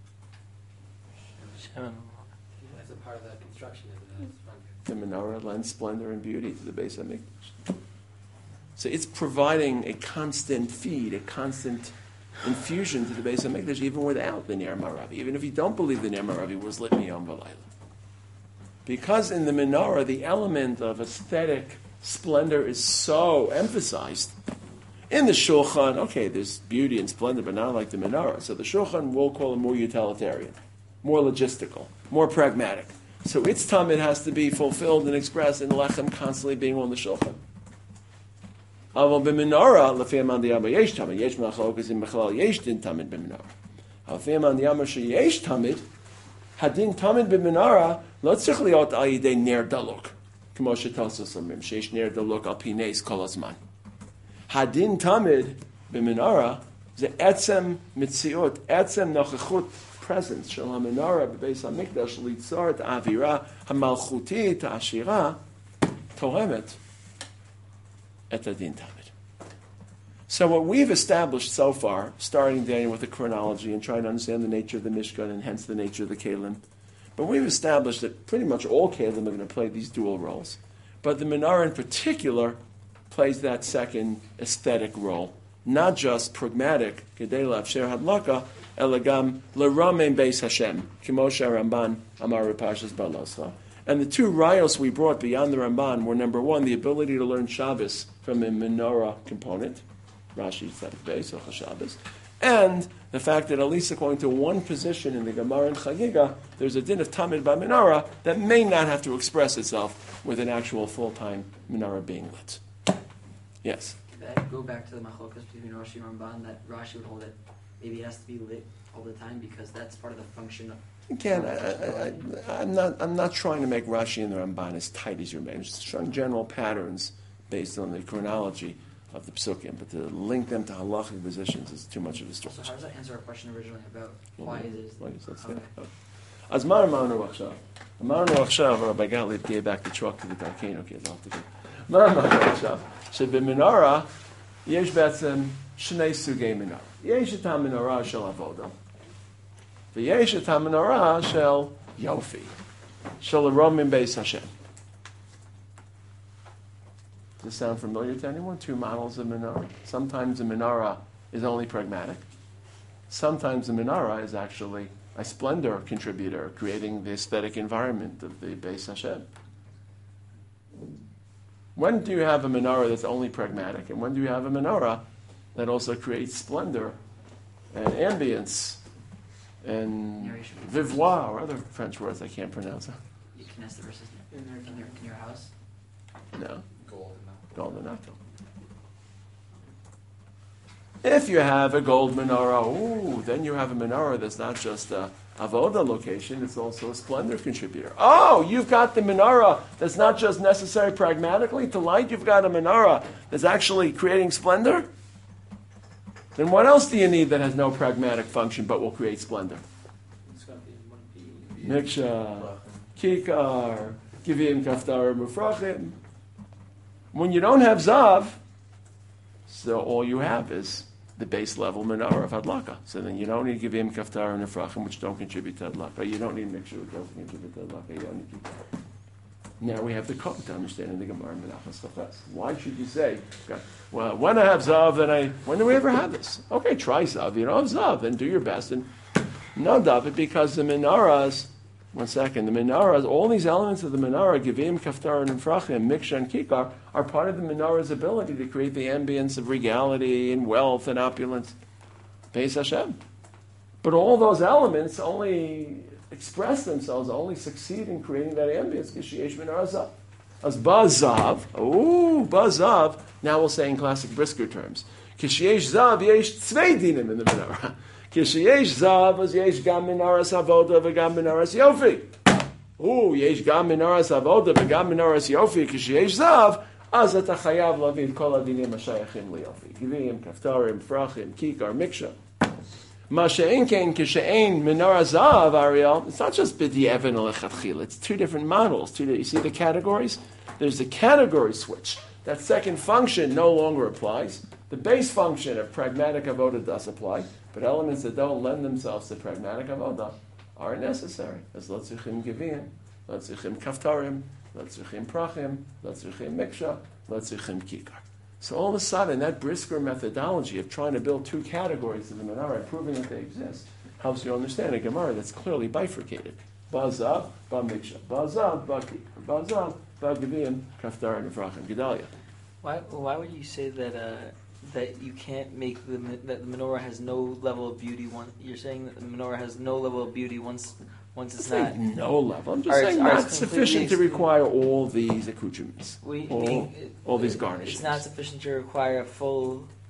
Speaker 3: That's a part of the construction, isn't it?
Speaker 1: The menorah lends splendor and beauty to the Beis HaMikdash. So it's providing a constant feed, a constant infusion to the Beis HaMikdash, even without the Ner Maravi, even if you don't believe the Ner Maravi was lit miyom v'layla. Because in the menorah, the element of aesthetic splendor is so emphasized. In the Shulchan, okay, there's beauty and splendor, but not like the menorah. So the Shulchan we'll call it more utilitarian, more logistical, more pragmatic. So its tamid has to be fulfilled and expressed in lechem constantly being on the Shulchan. אבל במנורה, לפי המנדיאמה יש תמיד, יש מחלוקת אם בכלל יש דין תמיד במנורה. אבל לפי המנדיאמה שיש תמיד, הדין תמיד במנורה לא צריך להיות על ידי נר דלוק. כמו שתוספות אומרים, שיש נר דלוק על פי נס כל הזמן. הדין תמיד במנורה זה עצם מציאות, עצם נוכחות presence של המנורה בבית המקדש ליצור את האווירה המלכותית, העשירה, תורמת את הדין תמיד. So what we've established so far, starting Daniel with the chronology and trying to understand the nature of the Mishkan and hence the nature of the Kalim, but we've established that pretty much all Kalim are going to play these dual roles. But the menorah in particular plays that second aesthetic role, not just pragmatic, kedei la'afsher hadlaka, elagam l'ramem beis Hashem, kimo she'Ramban amar Parshas Baloscha. And the two rayos we brought beyond the Ramban were, number one, the ability to learn Shabbos from a menorah component, Rashi said beis or Shabbos, and the fact that at least according to one position in the Gemara and Chagiga, there's a din of Tamid by menorah that may not have to express itself with an actual full-time menorah being lit. Yes?
Speaker 4: Could that go back to the machlokas between Rashi and Ramban, that Rashi would hold it, maybe it has to be lit all the time because that's part of the function of...
Speaker 1: Again, I, I, I, I'm not I'm not trying to make Rashi and the Ramban as tight as you're making. I'm just showing general patterns based on the chronology of the psukim, but to link them to halachic positions is too much of a stretch.
Speaker 4: So how does that answer our question originally about why it is?
Speaker 1: Let's get it. As mar amanu achshav, amanu achshav, Rabbi Gottlieb gave back the truck to the Darkenu kids. I'll have to go. Mar amanu achshav, shebemenorah yesh batzem shnei sugei menorah. Yesh et hamenorah shel avoda, v'yesh et hamenorah shel yofi, shel aromim beis Hashem. Does this sound familiar to anyone? Two models of menorah. Sometimes the menorah is only pragmatic. Sometimes the menorah is actually a splendor contributor, creating the aesthetic environment of the Beis Hashem. When do you have a menorah that's only pragmatic? And when do you have a menorah that also creates splendor and ambience and vivoi, or other French words I can't pronounce?
Speaker 4: You can ask the verses in your, in your, in your house?
Speaker 1: No.
Speaker 3: Gold.
Speaker 1: Golden apple. If you have a gold menorah, ooh, then you have a menorah that's not just a avoda location, it's also a splendor contributor. Oh, you've got the menorah that's not just necessary pragmatically to light, you've got a menorah that's actually creating splendor? Then what else do you need that has no pragmatic function but will create splendor?
Speaker 3: It's got to be one
Speaker 1: Miksha, Kikar, Givim, Kaftar, Mufrachim. When you don't have Zav, so all you have is the base level menorah of Hadlaka. So then you don't need Givim, Kaftar, and Nefrachim, which don't contribute to Hadlaka. You don't need Miksha, which doesn't contribute to Hadlaka. You don't need Kikar. Now we have the code to understand the Gemara and Menachos Tafes. Why should you say, okay, well, when I have Zav, then I, when do we ever have this? Okay, try Zav. You don't have Zav, then do your best. And no, David, because the menorahs, one second, the menorahs, all these elements of the menorah, Givim, Kaftar, and Nefrachim, Miksha, and Kikar, are part of the menorah's ability to create the ambience of regality and wealth and opulence. Beis Hashem. But all those elements only express themselves, only succeed in creating that ambience. Kishiyesh menorah zav. As bazav, ooh, bazav. Now we'll say in classic Brisker terms, Kishiyesh zav yesh tzvei dinim in the menorah. Kishiyesh zav as yesh gam menorahs avoda v'gam menorahs yofi. Ooh, yesh gam menorahs avoda v'gam menorahs yofi. Kishiyesh zav az ata chayav lavid kol adinim hashayachim liyofi. Givim, kaftarim, frachim, kikar, miksha. Masha'en kein kishe'en menorah zav, Ariel. It's not just b'di'evan lechatchila. It's two different models. Two, you see the categories? There's the category switch. That second function no longer applies. The base function of pragmatic avoda does apply, but elements that don't lend themselves to pragmatic avoda are necessary. As latzuchim givim, latzuchim kaftarim, latzuchim prachim, latzuchim miksha, latzuchim kikar. So all of a sudden, that Brisker methodology of trying to build two categories of the menorah and proving that they exist helps you understand a Gemara that's clearly bifurcated. Bazav, ba miksha, bazav, ba kikar, bazav, ba givim, kaftar, and nefrachim, gedalia.
Speaker 6: Why? Why would you say that? Uh, that you can't make the that the menorah has no level of beauty. One, you're saying that the menorah has no level of beauty once once it's not
Speaker 1: no level. I'm just
Speaker 6: Are
Speaker 1: saying
Speaker 6: it's- are
Speaker 1: not
Speaker 6: it's
Speaker 1: sufficient to
Speaker 6: completely-
Speaker 1: require all these accoutrements,
Speaker 6: We,
Speaker 1: all,
Speaker 6: being,
Speaker 1: all these
Speaker 6: it-
Speaker 1: garnishes.
Speaker 6: It's not sufficient to require a full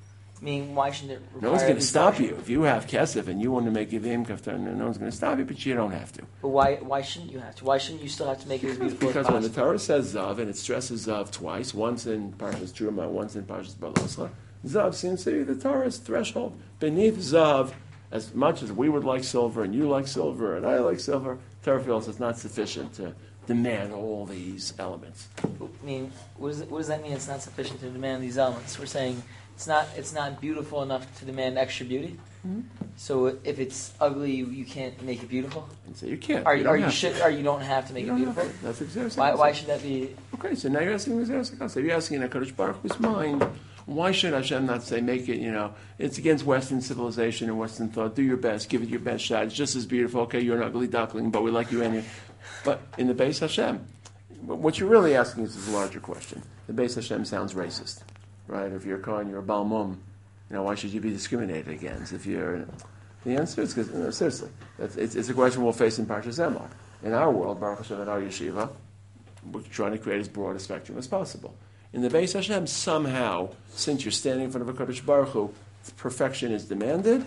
Speaker 6: I mean, why shouldn't it require...
Speaker 1: No one's going to
Speaker 6: every
Speaker 1: stop
Speaker 6: function?
Speaker 1: you. If you have kesef and you want to make Givim Kaftar, no one's going to stop you, but you don't have to.
Speaker 6: But why Why shouldn't you have to? Why shouldn't you still have to make it as beautiful
Speaker 1: Because
Speaker 6: as
Speaker 1: when the
Speaker 6: possible?
Speaker 1: Torah says Zav, and it stresses Zav twice, once in Parshas Truma, once in Parshas Baloscha, Zav seems to be the Torah's threshold. Beneath Zav, as much as we would like silver, and you like silver, and I like silver, Torah feels it's not sufficient to demand all these elements.
Speaker 6: I mean, what does, it, what does that mean? It's not sufficient to demand these elements. We're saying it's not it's not beautiful enough to demand extra beauty.
Speaker 1: Mm-hmm.
Speaker 6: So if it's ugly, you, you can't make it beautiful.
Speaker 1: And so you can't.
Speaker 6: Or,
Speaker 1: you
Speaker 6: or
Speaker 1: don't
Speaker 6: you
Speaker 1: have
Speaker 6: should,
Speaker 1: to.
Speaker 6: or you don't have to make
Speaker 1: You
Speaker 6: it
Speaker 1: don't
Speaker 6: beautiful.
Speaker 1: have to. That's exactly
Speaker 6: Why Why should that be?
Speaker 1: Okay, so now you're asking the Zerah You're asking a Kodesh Baruch Hu's mind. Why should Hashem not say, make it, you know, it's against Western civilization and Western thought. Do your best. Give it your best shot. It's just as beautiful. Okay, you're an ugly duckling, but we like you anyway. But in the Beis Hashem, what you're really asking is a larger question. The Beis Hashem sounds racist, right? If you're a Kohen, you're a Balmum. You know, why should you be discriminated against? If you're, the answer is because no, seriously, it's, it's, it's a question we'll face in Parshas Emor. In our world, Baruch Hashem, at our yeshiva, we're trying to create as broad a spectrum as possible. In the Beis Hashem, somehow, since you're standing in front of a Kodesh Baruch Hu, perfection is demanded,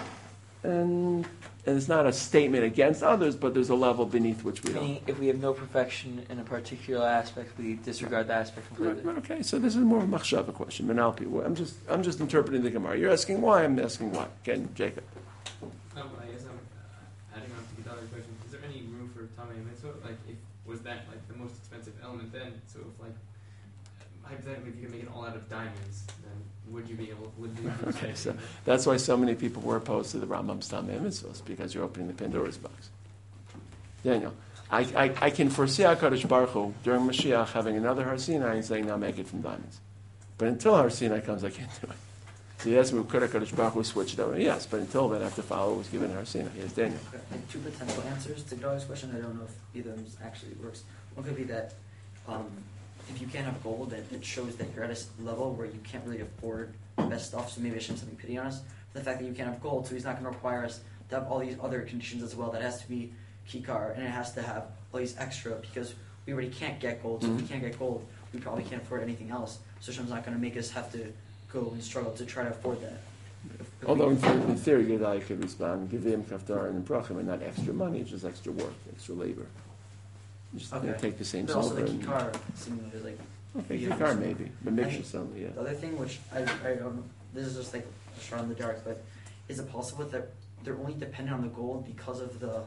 Speaker 1: and and it's not a statement against others, but there's a level beneath which we don't.
Speaker 6: Meaning, if we have no perfection in a particular aspect, we disregard the aspect completely.
Speaker 1: Right, okay, so this is more of a machshava question. Menalpi, well, I'm just I'm just interpreting the Gemara. You're asking why. I'm asking why. Again, Jacob.
Speaker 5: No, but I guess I'm uh, adding on to the other question. Is there any room for Tamei Mitzvah? Like, if was that like the most expensive element then? So if like hypothetically, if you could make it all out of diamonds, then would you be able? Would you be
Speaker 1: Okay, so that's why so many people were opposed to the Rambam's Tamei Mitzvahs, because you're opening the Pandora's box. Daniel, I, I, I can foresee HaKadosh Baruch Hu during Mashiach having another Har Sinai and saying, now make it from diamonds. But until Har Sinai comes, I can't do it. So yes, we could HaKadosh Baruch Hu switch it over. Yes, but until then, I have to follow what was given in Har Sinai. Yes, Daniel.
Speaker 4: Okay, I have two potential answers to Doug's question. I don't know if either of them actually works. One could be that um, if you can't have gold, that it shows that you're at a s- level where you can't really afford the best stuff, so maybe Hashem's having pity on us for the fact that you can't have gold, so he's not going to require us to have all these other conditions as well. That has to be kikar, and it has to have all these extra, because we already can't get gold, so if we
Speaker 1: Mhm.
Speaker 4: can't get gold, we probably can't afford anything else. So Hashem's not going to make us have to go and struggle to try to afford that. If- if we-
Speaker 1: Although in, theory, in theory, Gedaliah could respond, give him kaftar and brachim, and not extra money, it's just extra work, extra labor. You just
Speaker 4: Okay.
Speaker 1: you know, take the same
Speaker 4: But also
Speaker 1: silver
Speaker 4: the
Speaker 1: and...
Speaker 4: kikar seemingly is like
Speaker 1: Okay,
Speaker 4: Yeah.
Speaker 1: kikar maybe, but make
Speaker 4: I
Speaker 1: sure
Speaker 4: think
Speaker 1: some, yeah.
Speaker 4: the other thing, which I, I don't know, this is just like a shot in the dark, but is it possible that they're only dependent on the gold because of the,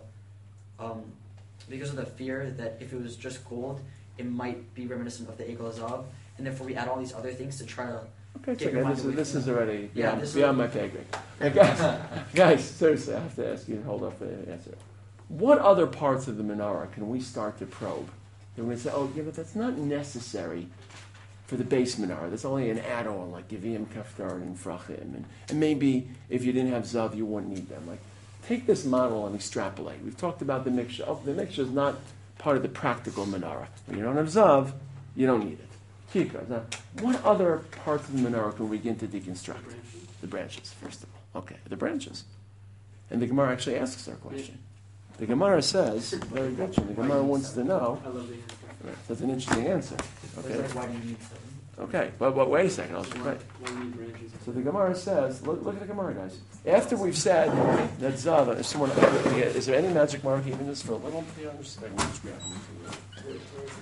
Speaker 4: um, because of the fear that if it was just gold, it might be reminiscent of the Egel Azav, and therefore we add all these other things to try to.
Speaker 1: Okay, it's
Speaker 4: Get your
Speaker 1: okay.
Speaker 4: mind
Speaker 1: This,
Speaker 4: away
Speaker 1: is, this
Speaker 4: from
Speaker 1: is
Speaker 4: that.
Speaker 1: already
Speaker 4: Yeah,
Speaker 1: beyond,
Speaker 4: this is-
Speaker 1: beyond my pay grade. Hey, guys, guys, seriously, I have to ask you to hold up for the answer. What other parts of the menorah can we start to probe? And we say, oh, yeah, but that's not necessary for the base menorah. That's only an add-on, like Givim, Kaftar, and Frachim. And, and maybe if you didn't have Zav, you wouldn't need them. Like, take this model and extrapolate. We've talked about the mixture. Oh, the mixture is not part of the practical menorah. When you don't have Zav, you don't need it. Kikar. Now, what other parts of the menorah can we begin to deconstruct? The branches, first of all. Okay, the branches. And the Gemara actually asks our question. The Gemara says, very good, the Gemara wants to know.
Speaker 3: I love the answer.
Speaker 1: Right, that's an interesting answer.
Speaker 4: It's
Speaker 1: Okay,
Speaker 4: like, why do you need seven?
Speaker 1: okay, but, but wait a second. I'll,
Speaker 3: Why,
Speaker 1: right.
Speaker 3: why need branches?
Speaker 1: So the Gemara says, look, look at the Gemara, guys. After we've said that Zav, is someone, is there any magic mark even just for a little bit of understanding? Let's grab them.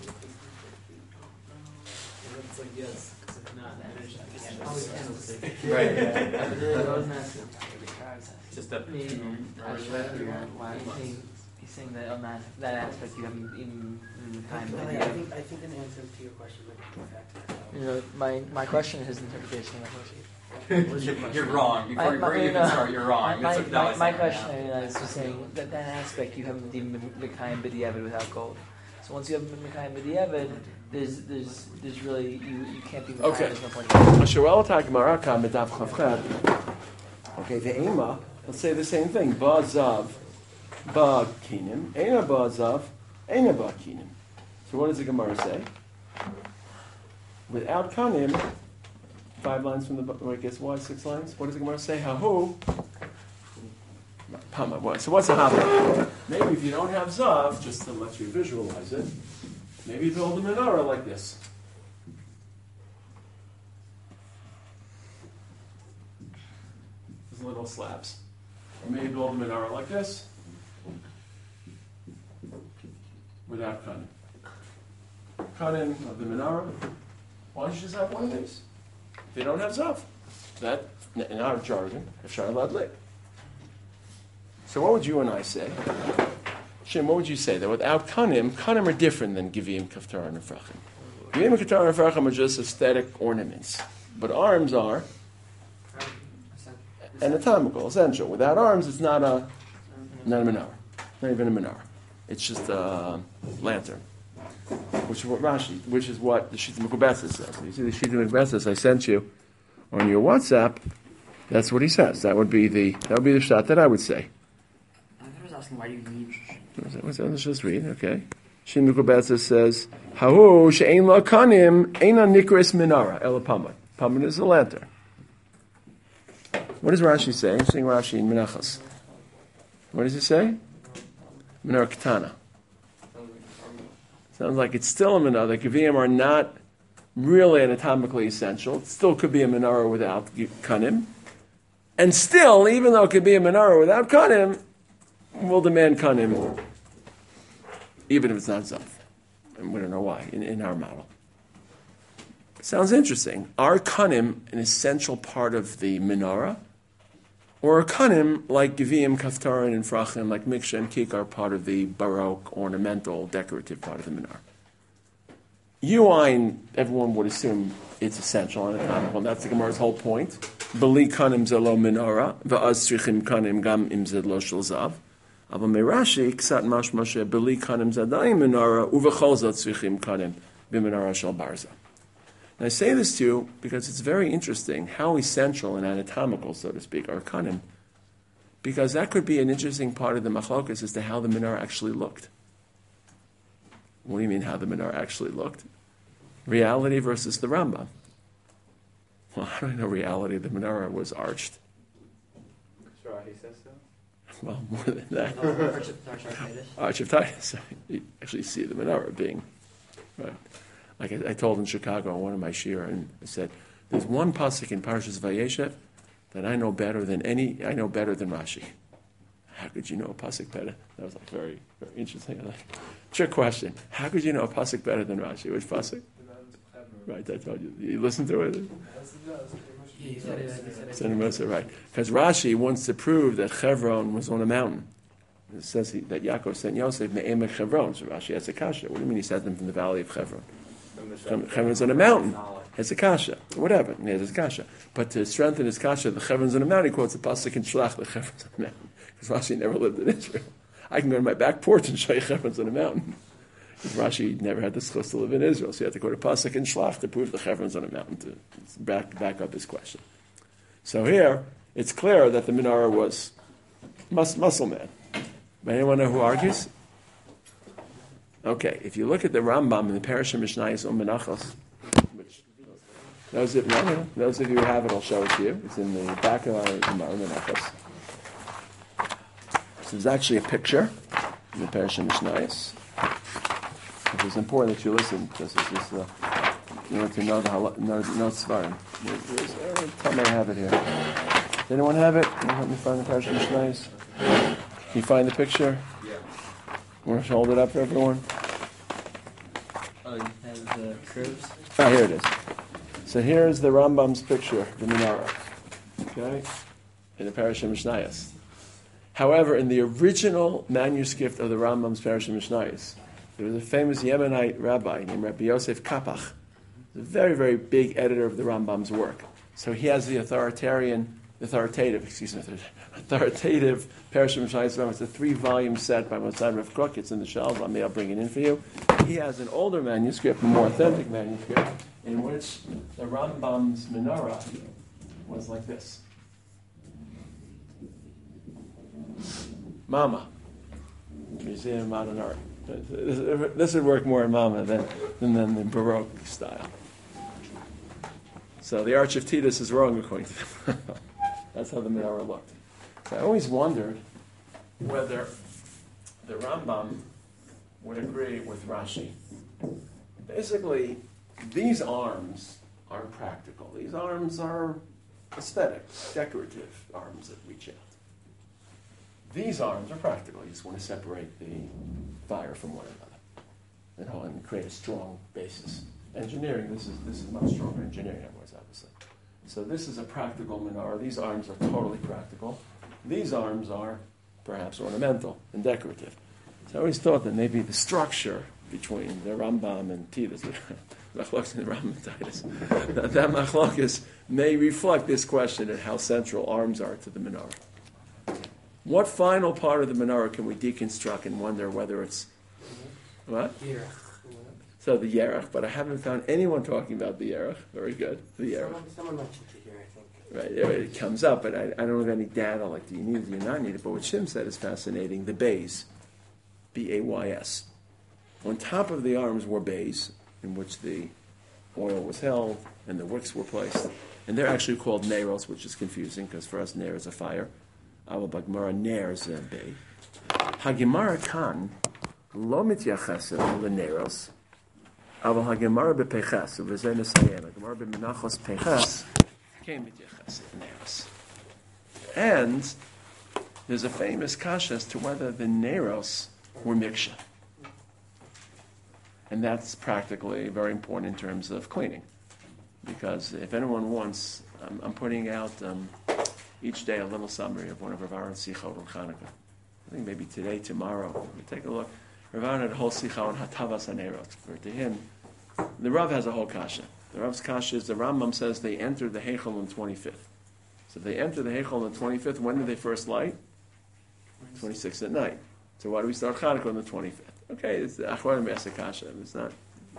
Speaker 3: It's like yes, because if not, then it's just
Speaker 4: Always candlestick.
Speaker 2: Right.
Speaker 6: I wasn't asking.
Speaker 2: Just a
Speaker 6: I mean, I was wondering why he's saying, he's saying that on that, that aspect you haven't even in the time that
Speaker 3: I
Speaker 6: you
Speaker 3: think, I think an answer to your question might come back to that.
Speaker 6: You know, my, my question is interpretation of my question.
Speaker 3: What's your question?
Speaker 2: You're wrong. Before,
Speaker 6: My-
Speaker 2: before
Speaker 6: my-
Speaker 2: you even
Speaker 6: no.
Speaker 2: start, you're wrong.
Speaker 6: My,
Speaker 2: That's
Speaker 6: my,
Speaker 2: what
Speaker 6: my, my
Speaker 2: Dali said right
Speaker 6: question
Speaker 2: now.
Speaker 6: I mean, is just saying that that aspect you haven't been Mekayim B'diavad without gold. So once you have Mekayim B'diavad, there's there's there's really you, you can't be Mekayim.
Speaker 1: Okay.
Speaker 6: There's no point. in it.
Speaker 1: Asherel Gemara kam b'daf chavchet. Okay, the Ema, let's say the same thing. Ba Zav, Ba Kinim, Ena Ba Zav, Ena Ba Kinim. So what does the Gemara say? Without Kanim, five lines from the, or I guess why six lines? What does the Gemara say? Hahu. Pama. What? So what's a hava? Maybe if you don't have Zav, just to let you visualize it, maybe build a menorah like this. these little slabs. Or maybe build a menorah like this, without cutting. Cutting of the menorah. Why don't you just have one of these? They don't have zav. That, in our jargon, Efshar Ladlik. So what would you and I say? Shem, what would you say? That without kanim, kanim are different than givim, kaftar, and efrachim. Givim, kaftar, and efrachim are just aesthetic ornaments. But arms are anatomical, essential. Without arms, it's not a, not a menorah. Not even a menorah. It's just a lantern. Which is what Rashi, which is what the Shita Mekubetzes says. You see the Shita Mekubetzes I sent you on your WhatsApp. That's what he says. That would be the that would be the shot that I would say.
Speaker 4: I was asking why do you need.
Speaker 1: What's that? Let's just read. Okay. Shita Mekubetzes says, "Hahu she'ein la kanim eina nikris minara ela pamad." Pamad is a lantern. What does Rashi say? I'm saying Rashi in Menachos. What does he say? Menorah Ketana. Sounds like it's still a menorah. The Gevim are not really anatomically essential. It still could be a menorah without kanim. And still, even though it could be a menorah without kanim, we'll demand kanim, even if it's not zav. And we don't know why, in, in our model. Sounds interesting. Are kanim an essential part of the menorah? Or are kanim, like Gevim, Kaftarin, and Frachim, like Miksha and Kik, are part of the Baroque, ornamental, decorative part of the menorah? Yuain, everyone would assume it's essential and anatomical, and that's the Gemara's whole point. Beli kanim zelo menorah, va'az tzrichim kanim gam im zed lo shel zav. Aval meirashi, ksat mash moshe, beli kanim zadayim menorah, uvechol zot tzrichim kanim b'menorah shel barza. And I say this to you because it's very interesting how essential and anatomical, so to speak, are kanim, because that could be an interesting part of the machlokas as to how the menorah actually looked. What do you mean how the menorah actually looked? Reality versus the Rambam. Well, how do I know reality? The menorah was arched.
Speaker 5: Sure, he says so.
Speaker 1: Well, more than that.
Speaker 4: Arch of Titus.
Speaker 1: Arch of Titus. You actually see the menorah being, right. Like I, I told in Chicago on one of my shir, and I said, "There's one pasuk in Parshas Vayeshev that I know better than any. I know better than Rashi." How could you know a pasuk better? That was like very, very interesting. Like, trick question. How could you know a pasuk better than Rashi? Which pasuk? Right, I told you. You listened to it.
Speaker 3: Yeah, he said it. He said it.
Speaker 1: Send him also right, because Rashi wants to prove that Chevron was on a mountain. It says he, that Yaakov sent Yosef me'emek Chevron. So Rashi has a kasha. What do you mean he sent them from the valley of Chevron? Chevron's on a mountain. Has a kasha. Whatever. He has a kasha. But to strengthen his kasha, the Chevron's on a mountain, he quotes the pasuk in Shlach, the Chevron's on a mountain. Because Rashi never lived in Israel. I can go to my back porch and show you Chevron's on a mountain. Because Rashi never had the schus to live in Israel. So you have to go to pasuk in Shlach to prove the Chevron's on a mountain to back, back up his question. So here, it's clear that the menorah was mus- muscle man. But anyone know who argues? Okay, if you look at the Rambam in the Parashah Mishnayos on Menachos, which those of, no, no, those of you who have it, I'll show it to you. It's in the back of our Gemara Menachos. So there's actually a picture in the Parashah Mishnayos. It is important that you listen because it's just uh, you want to know the hal- know, know Svarim. Uh, tell me I have it here. Does anyone have it? Can you help me find the Parashah Mishnayos? Can you find the picture?
Speaker 5: Yeah.
Speaker 1: Want to hold it up for everyone?
Speaker 6: Oh, you have the curves?
Speaker 1: Ah, here it is. So here's the Rambam's picture, the menorah. Okay? In the Parashah Mishnayos. However, in the original manuscript of the Rambam's Parashah Mishnayos, there was a famous Yemenite rabbi named Rabbi Yosef Kapach, a very, very big editor of the Rambam's work. So he has the authoritarian, authoritative, excuse me, authoritative Parashah Mishnayos. It's a three-volume set by Mosai Rav Kruk. It's in the shelves. I may I'll bring it in for you. He has an older manuscript, a more authentic manuscript, in which the Rambam's menorah was like this. Mama, Museum of Modern Art. This would work more in Mama than, than, than the Baroque style. So the Arch of Titus is wrong according to them. That's how the menorah looked. So I always wondered whether the Rambam would agree with Rashi. Basically, these arms aren't practical. These arms are aesthetic, decorative arms that reach out. These arms are practical. You just want to separate the fire from one another and, and create a strong basis. Engineering, this is this is much stronger engineering than was, obviously. So this is a practical menorah. These arms are totally practical. These arms are perhaps ornamental and decorative. So I always thought that maybe the structure between the Rambam and Titus, Machlokes and the Rambam and Titus, that, that Machlokes may reflect this question of how central arms are to the menorah. What final part of the menorah can we deconstruct and wonder whether it's what? So the Yerach, but I haven't found anyone talking about the Yerach. Very good. The Yerach.
Speaker 7: Someone, someone mentioned it here, I think.
Speaker 1: Right, it comes up, but I, I don't have any data, like do you need it, do you not need it? But what Shim said is fascinating. The bays, B A Y S. On top of the arms were bays, in which the oil was held and the wicks were placed. And they're actually called neros, which is confusing, because for us, ner is a fire. Aval Bagmara, ner is a bay. Hagemara kan, lo mityachesev leneros, Aval Hagemara bepeches, uvezen esayem. Hagemara bemenachos peches, came mityachesev neros. And there's a famous kasha as to whether the neros were miksha. And that's practically very important in terms of cleaning. Because if anyone wants, I'm, I'm putting out um, each day a little summary of one of Rav Aaron Sichot on Chanukah. I think maybe today, tomorrow, we take a look. Rav Aaron had a whole Sicha on Hatavas Hanerot. For to him, the Rav has a whole kasha. The Rav's kasha is, the Rambam says they entered the Heichal on the twenty-fifth. So if they enter the Heichal on the twenty-fifth, when did they first light? twenty-sixth at night. So why do we start Chanukah on the twenty-fifth? Okay, it's the Achronim Esakasha. It's not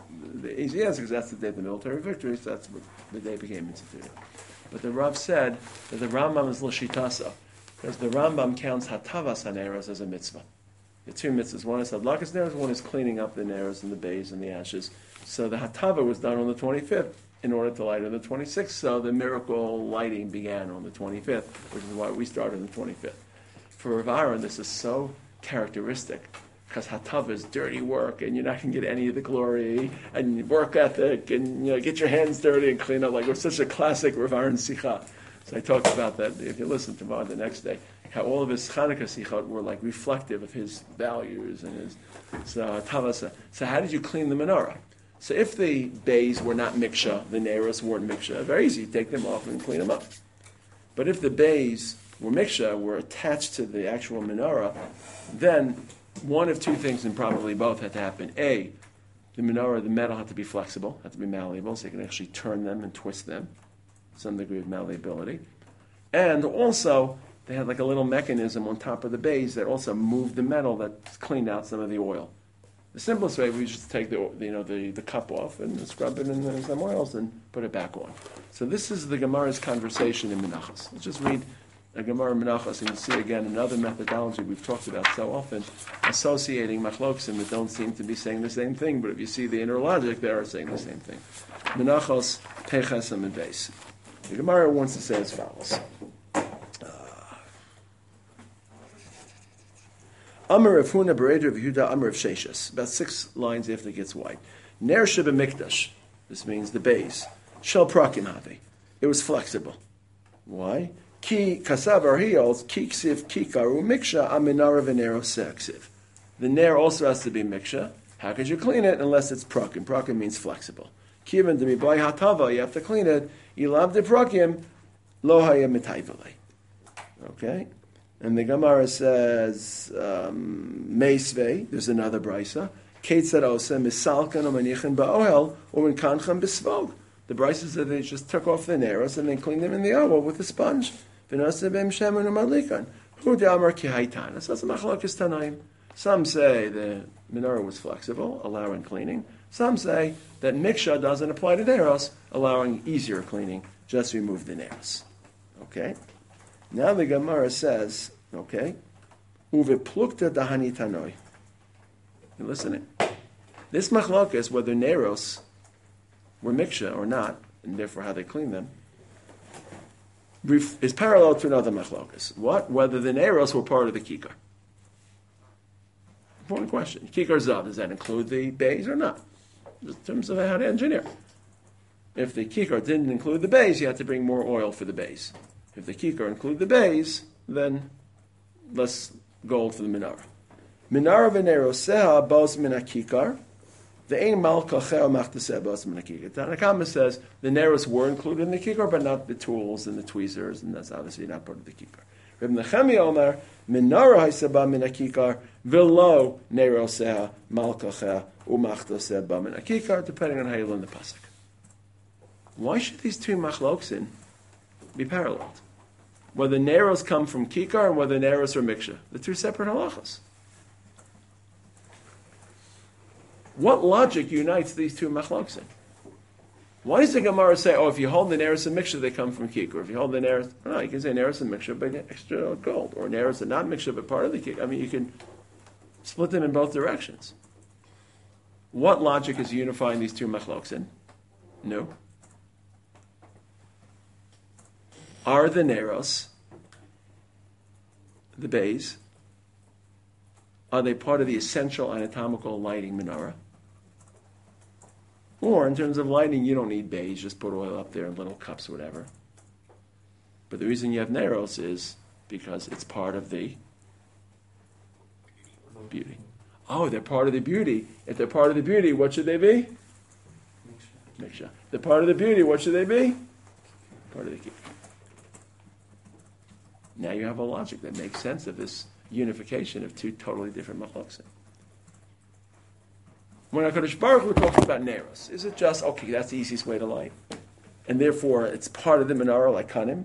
Speaker 1: the easy answer because that's the day of the military victory, so that's what the day became instituted. But the Rav said that the Rambam is L'shitasa, because the Rambam counts Hatavas HaNeros as a mitzvah. The two mitzvahs, one is Hadlakas Neros, one is cleaning up the Neros and the bays and the ashes. So the Hatava was done on the twenty-fifth in order to light on the twenty-sixth, so the miracle lighting began on the twenty-fifth, which is why we started on the twenty-fifth. For Rav Aaron, this is so characteristic, because hatava is dirty work, and you're not going to get any of the glory, and work ethic, and you know, get your hands dirty and clean up. Like it was such a classic Rav Aaron Sicha. So I talked about that. If you listen to Mad the next day, how all of his Chanukah Sichot were like reflective of his values and his so hatava. So how did you clean the menorah? So if the bays were not miksha, the neros weren't miksha, very easy, you take them off and clean them up. But if the bays were miksha, were attached to the actual menorah, then one of two things, and probably both, had to happen. A, the menorah, the metal had to be flexible, had to be malleable, so you can actually turn them and twist them, some degree of malleability. And also, they had like a little mechanism on top of the bays that also moved the metal that cleaned out some of the oil. The simplest way, we just take the you know the, the cup off and scrub it in some oils and put it back on. So this is the Gemara's conversation in Menachos. Let's just read a Gemara Menachos, and you see again another methodology we've talked about so often, associating machloksim that don't seem to be saying the same thing, but if you see the inner logic, they are saying the same thing. Menachos, Peches, and Beis. The Gemara wants to say as follows. Amar Rav Huna Beredra Yehuda Amar Rav Sheshes. About six lines after it gets white. Ner Sheba Mikdash. This means the base. Shel Prakim Havi. It was flexible. Why? Ki Kasav Arhios Ki Ksiv Kikaru Miksha Aminara Venero Seksiv. The ner also has to be miksha. How could you clean it unless it's prakim? Prakim means flexible. Kivan demi by hatava, you have to clean it. Ilav de prakim lo haya mitayvale. Okay. And the Gemara says, Meisvei, um, there's another brisa. Ketzad osem misalkan o manichin ba'ohel or in kanchem besvog. The brisa said they just took off the neros and then cleaned them in the oil with a sponge. V'noseh b'im shemen u'madlikan. Hu de'amar ki haitan. It says machlokes tanaim. Some say the menorah was flexible, allowing cleaning. Some say that miksha doesn't apply to neros, allowing easier cleaning. Just remove the neros. Okay? Now the Gemara says, okay, uve plukta dahani tanoi. You listening? This machlokas, whether neros were miksha or not, and therefore how they clean them, is parallel to another machlokas. What? Whether the neros were part of the kikar. Important question. Kikar zav, does that include the bays or not? In terms of how to engineer. If the kikar didn't include the base, you had to bring more oil for the base. If the kikar included the base, then less gold for the menorah. Menorah v'neroseha bos min hakikar. The ein malka chel machtaseh bos min hakikar. Tanakama says the neros were included in the kikar, but not the tools and the tweezers, and that's obviously not part of the kikar. Reb Nechemi Omer, menorah haisaba min hakikar, v'lo neroseha malka chel umachtaseh ba min hakikar, depending on how you learn the pasuk. Why should these two machloksin be paralleled? Whether neros come from kikar and whether neros are miksha. The two separate halachas. What logic unites these two machloksin? Why does the Gemara say, oh, if you hold the neros and miksha, they come from kikar? If you hold the neros, no, you can say neros and miksha, but extra gold. Or neros and not miksha, but part of the kikar. I mean, you can split them in both directions. What logic is unifying these two machloksin? No. Are the neros, the bays, are they part of the essential anatomical lighting menorah? Or in terms of lighting, you don't need bays, just put oil up there in little cups or whatever. But the reason you have neros is because it's part of the beauty. Oh, they're part of the beauty. If they're part of the beauty, what should they be? Miksha. They're part of the beauty, what should they be? Part of the key. Now you have a logic that makes sense of this unification of two totally different machloksim. When HaKadosh Baruch Hu talks about neros, is it just, okay, that's the easiest way to light, and therefore it's part of the menorah like kanim?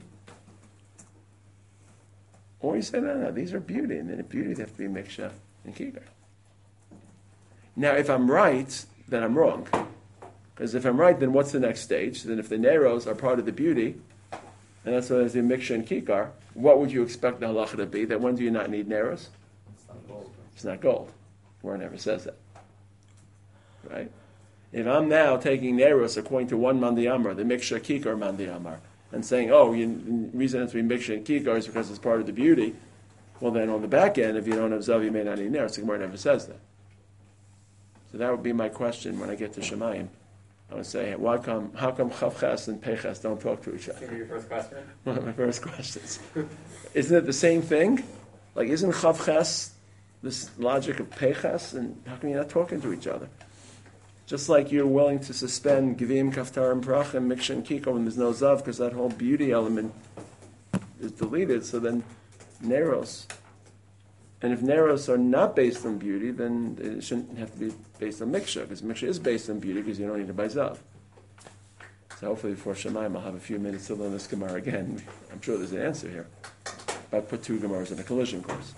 Speaker 1: Or you say, no, no, these are beauty, and then in beauty they have to be miksha and kikar. Now, if I'm right, then I'm wrong. Because if I'm right, then what's the next stage? Then if the neros are part of the beauty, and that's why there's the miksha and kikar, what would you expect the halacha to be? That when do you not need neros?
Speaker 5: It's not gold.
Speaker 1: It's not gold. Where never says that. Right? If I'm now taking neros according to one mandi amar, the miksha kikar mandi amar, and saying, oh, you, the reason it's to be miksha and kikar is because it's part of the beauty, well then on the back end, if you don't have zav, you may not need neros. The Gemara never says that. So that would be my question when I get to Shemayim. I would say, why come, how come Chavches and Peches don't talk to each other?
Speaker 5: Can you your first question?
Speaker 1: One of my first questions. Isn't it the same thing? Like, isn't Chavches this logic of Peches? And how come you're not talking to each other? Just like you're willing to suspend Givim, Kaftarim, Prachim, Miksha, and Kiko when there's no Zav, because that whole beauty element is deleted, so then Neros. And if Neros are not based on beauty, then it shouldn't have to be based on Miksha, because Miksha is based on beauty, because you don't need to buy Zav. So hopefully before Shemaim I'll have a few minutes to learn this Gemara again. I'm sure there's an answer here. But I put two Gemaras in a collision course.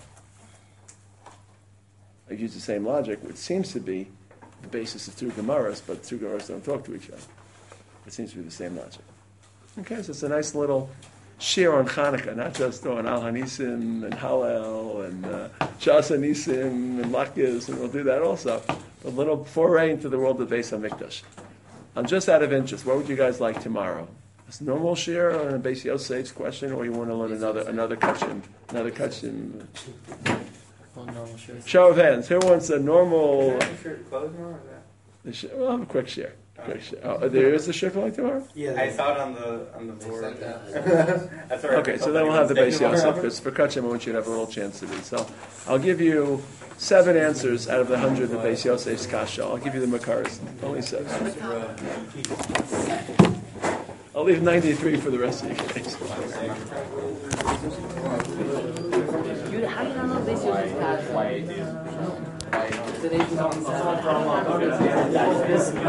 Speaker 1: I use the same logic, which seems to be the basis of two Gemaras, but two Gemaras don't talk to each other. It seems to be the same logic. Okay, so it's a nice little shir on Hanukkah, not just on Al Hanisim and Hallel and uh, Shas Hanisim and Lakis, and we'll do that also. A little foray into the world of Beis HaMikdash. I'm just out of interest. What would you guys like tomorrow? A normal shir or a Beis Yosef's question, or you want to learn another another kachim, another kachim? Show of hands. Who wants a normal? The sh- we'll have a quick share. Quick share. Oh, there is a shir like tomorrow.
Speaker 8: Yeah, I saw it on the on the board. That's all right.
Speaker 1: Okay, so then we'll have the Beis Yosef, because for kachim I want you to have a little chance to be. So I'll give you seven answers out of the hundred of Beis Yosef's kasha. I'll give you the makaras. Only seven. I'll leave ninety-three for the rest of you guys.
Speaker 2: How do you not know Beis Yosef's kasha? Today's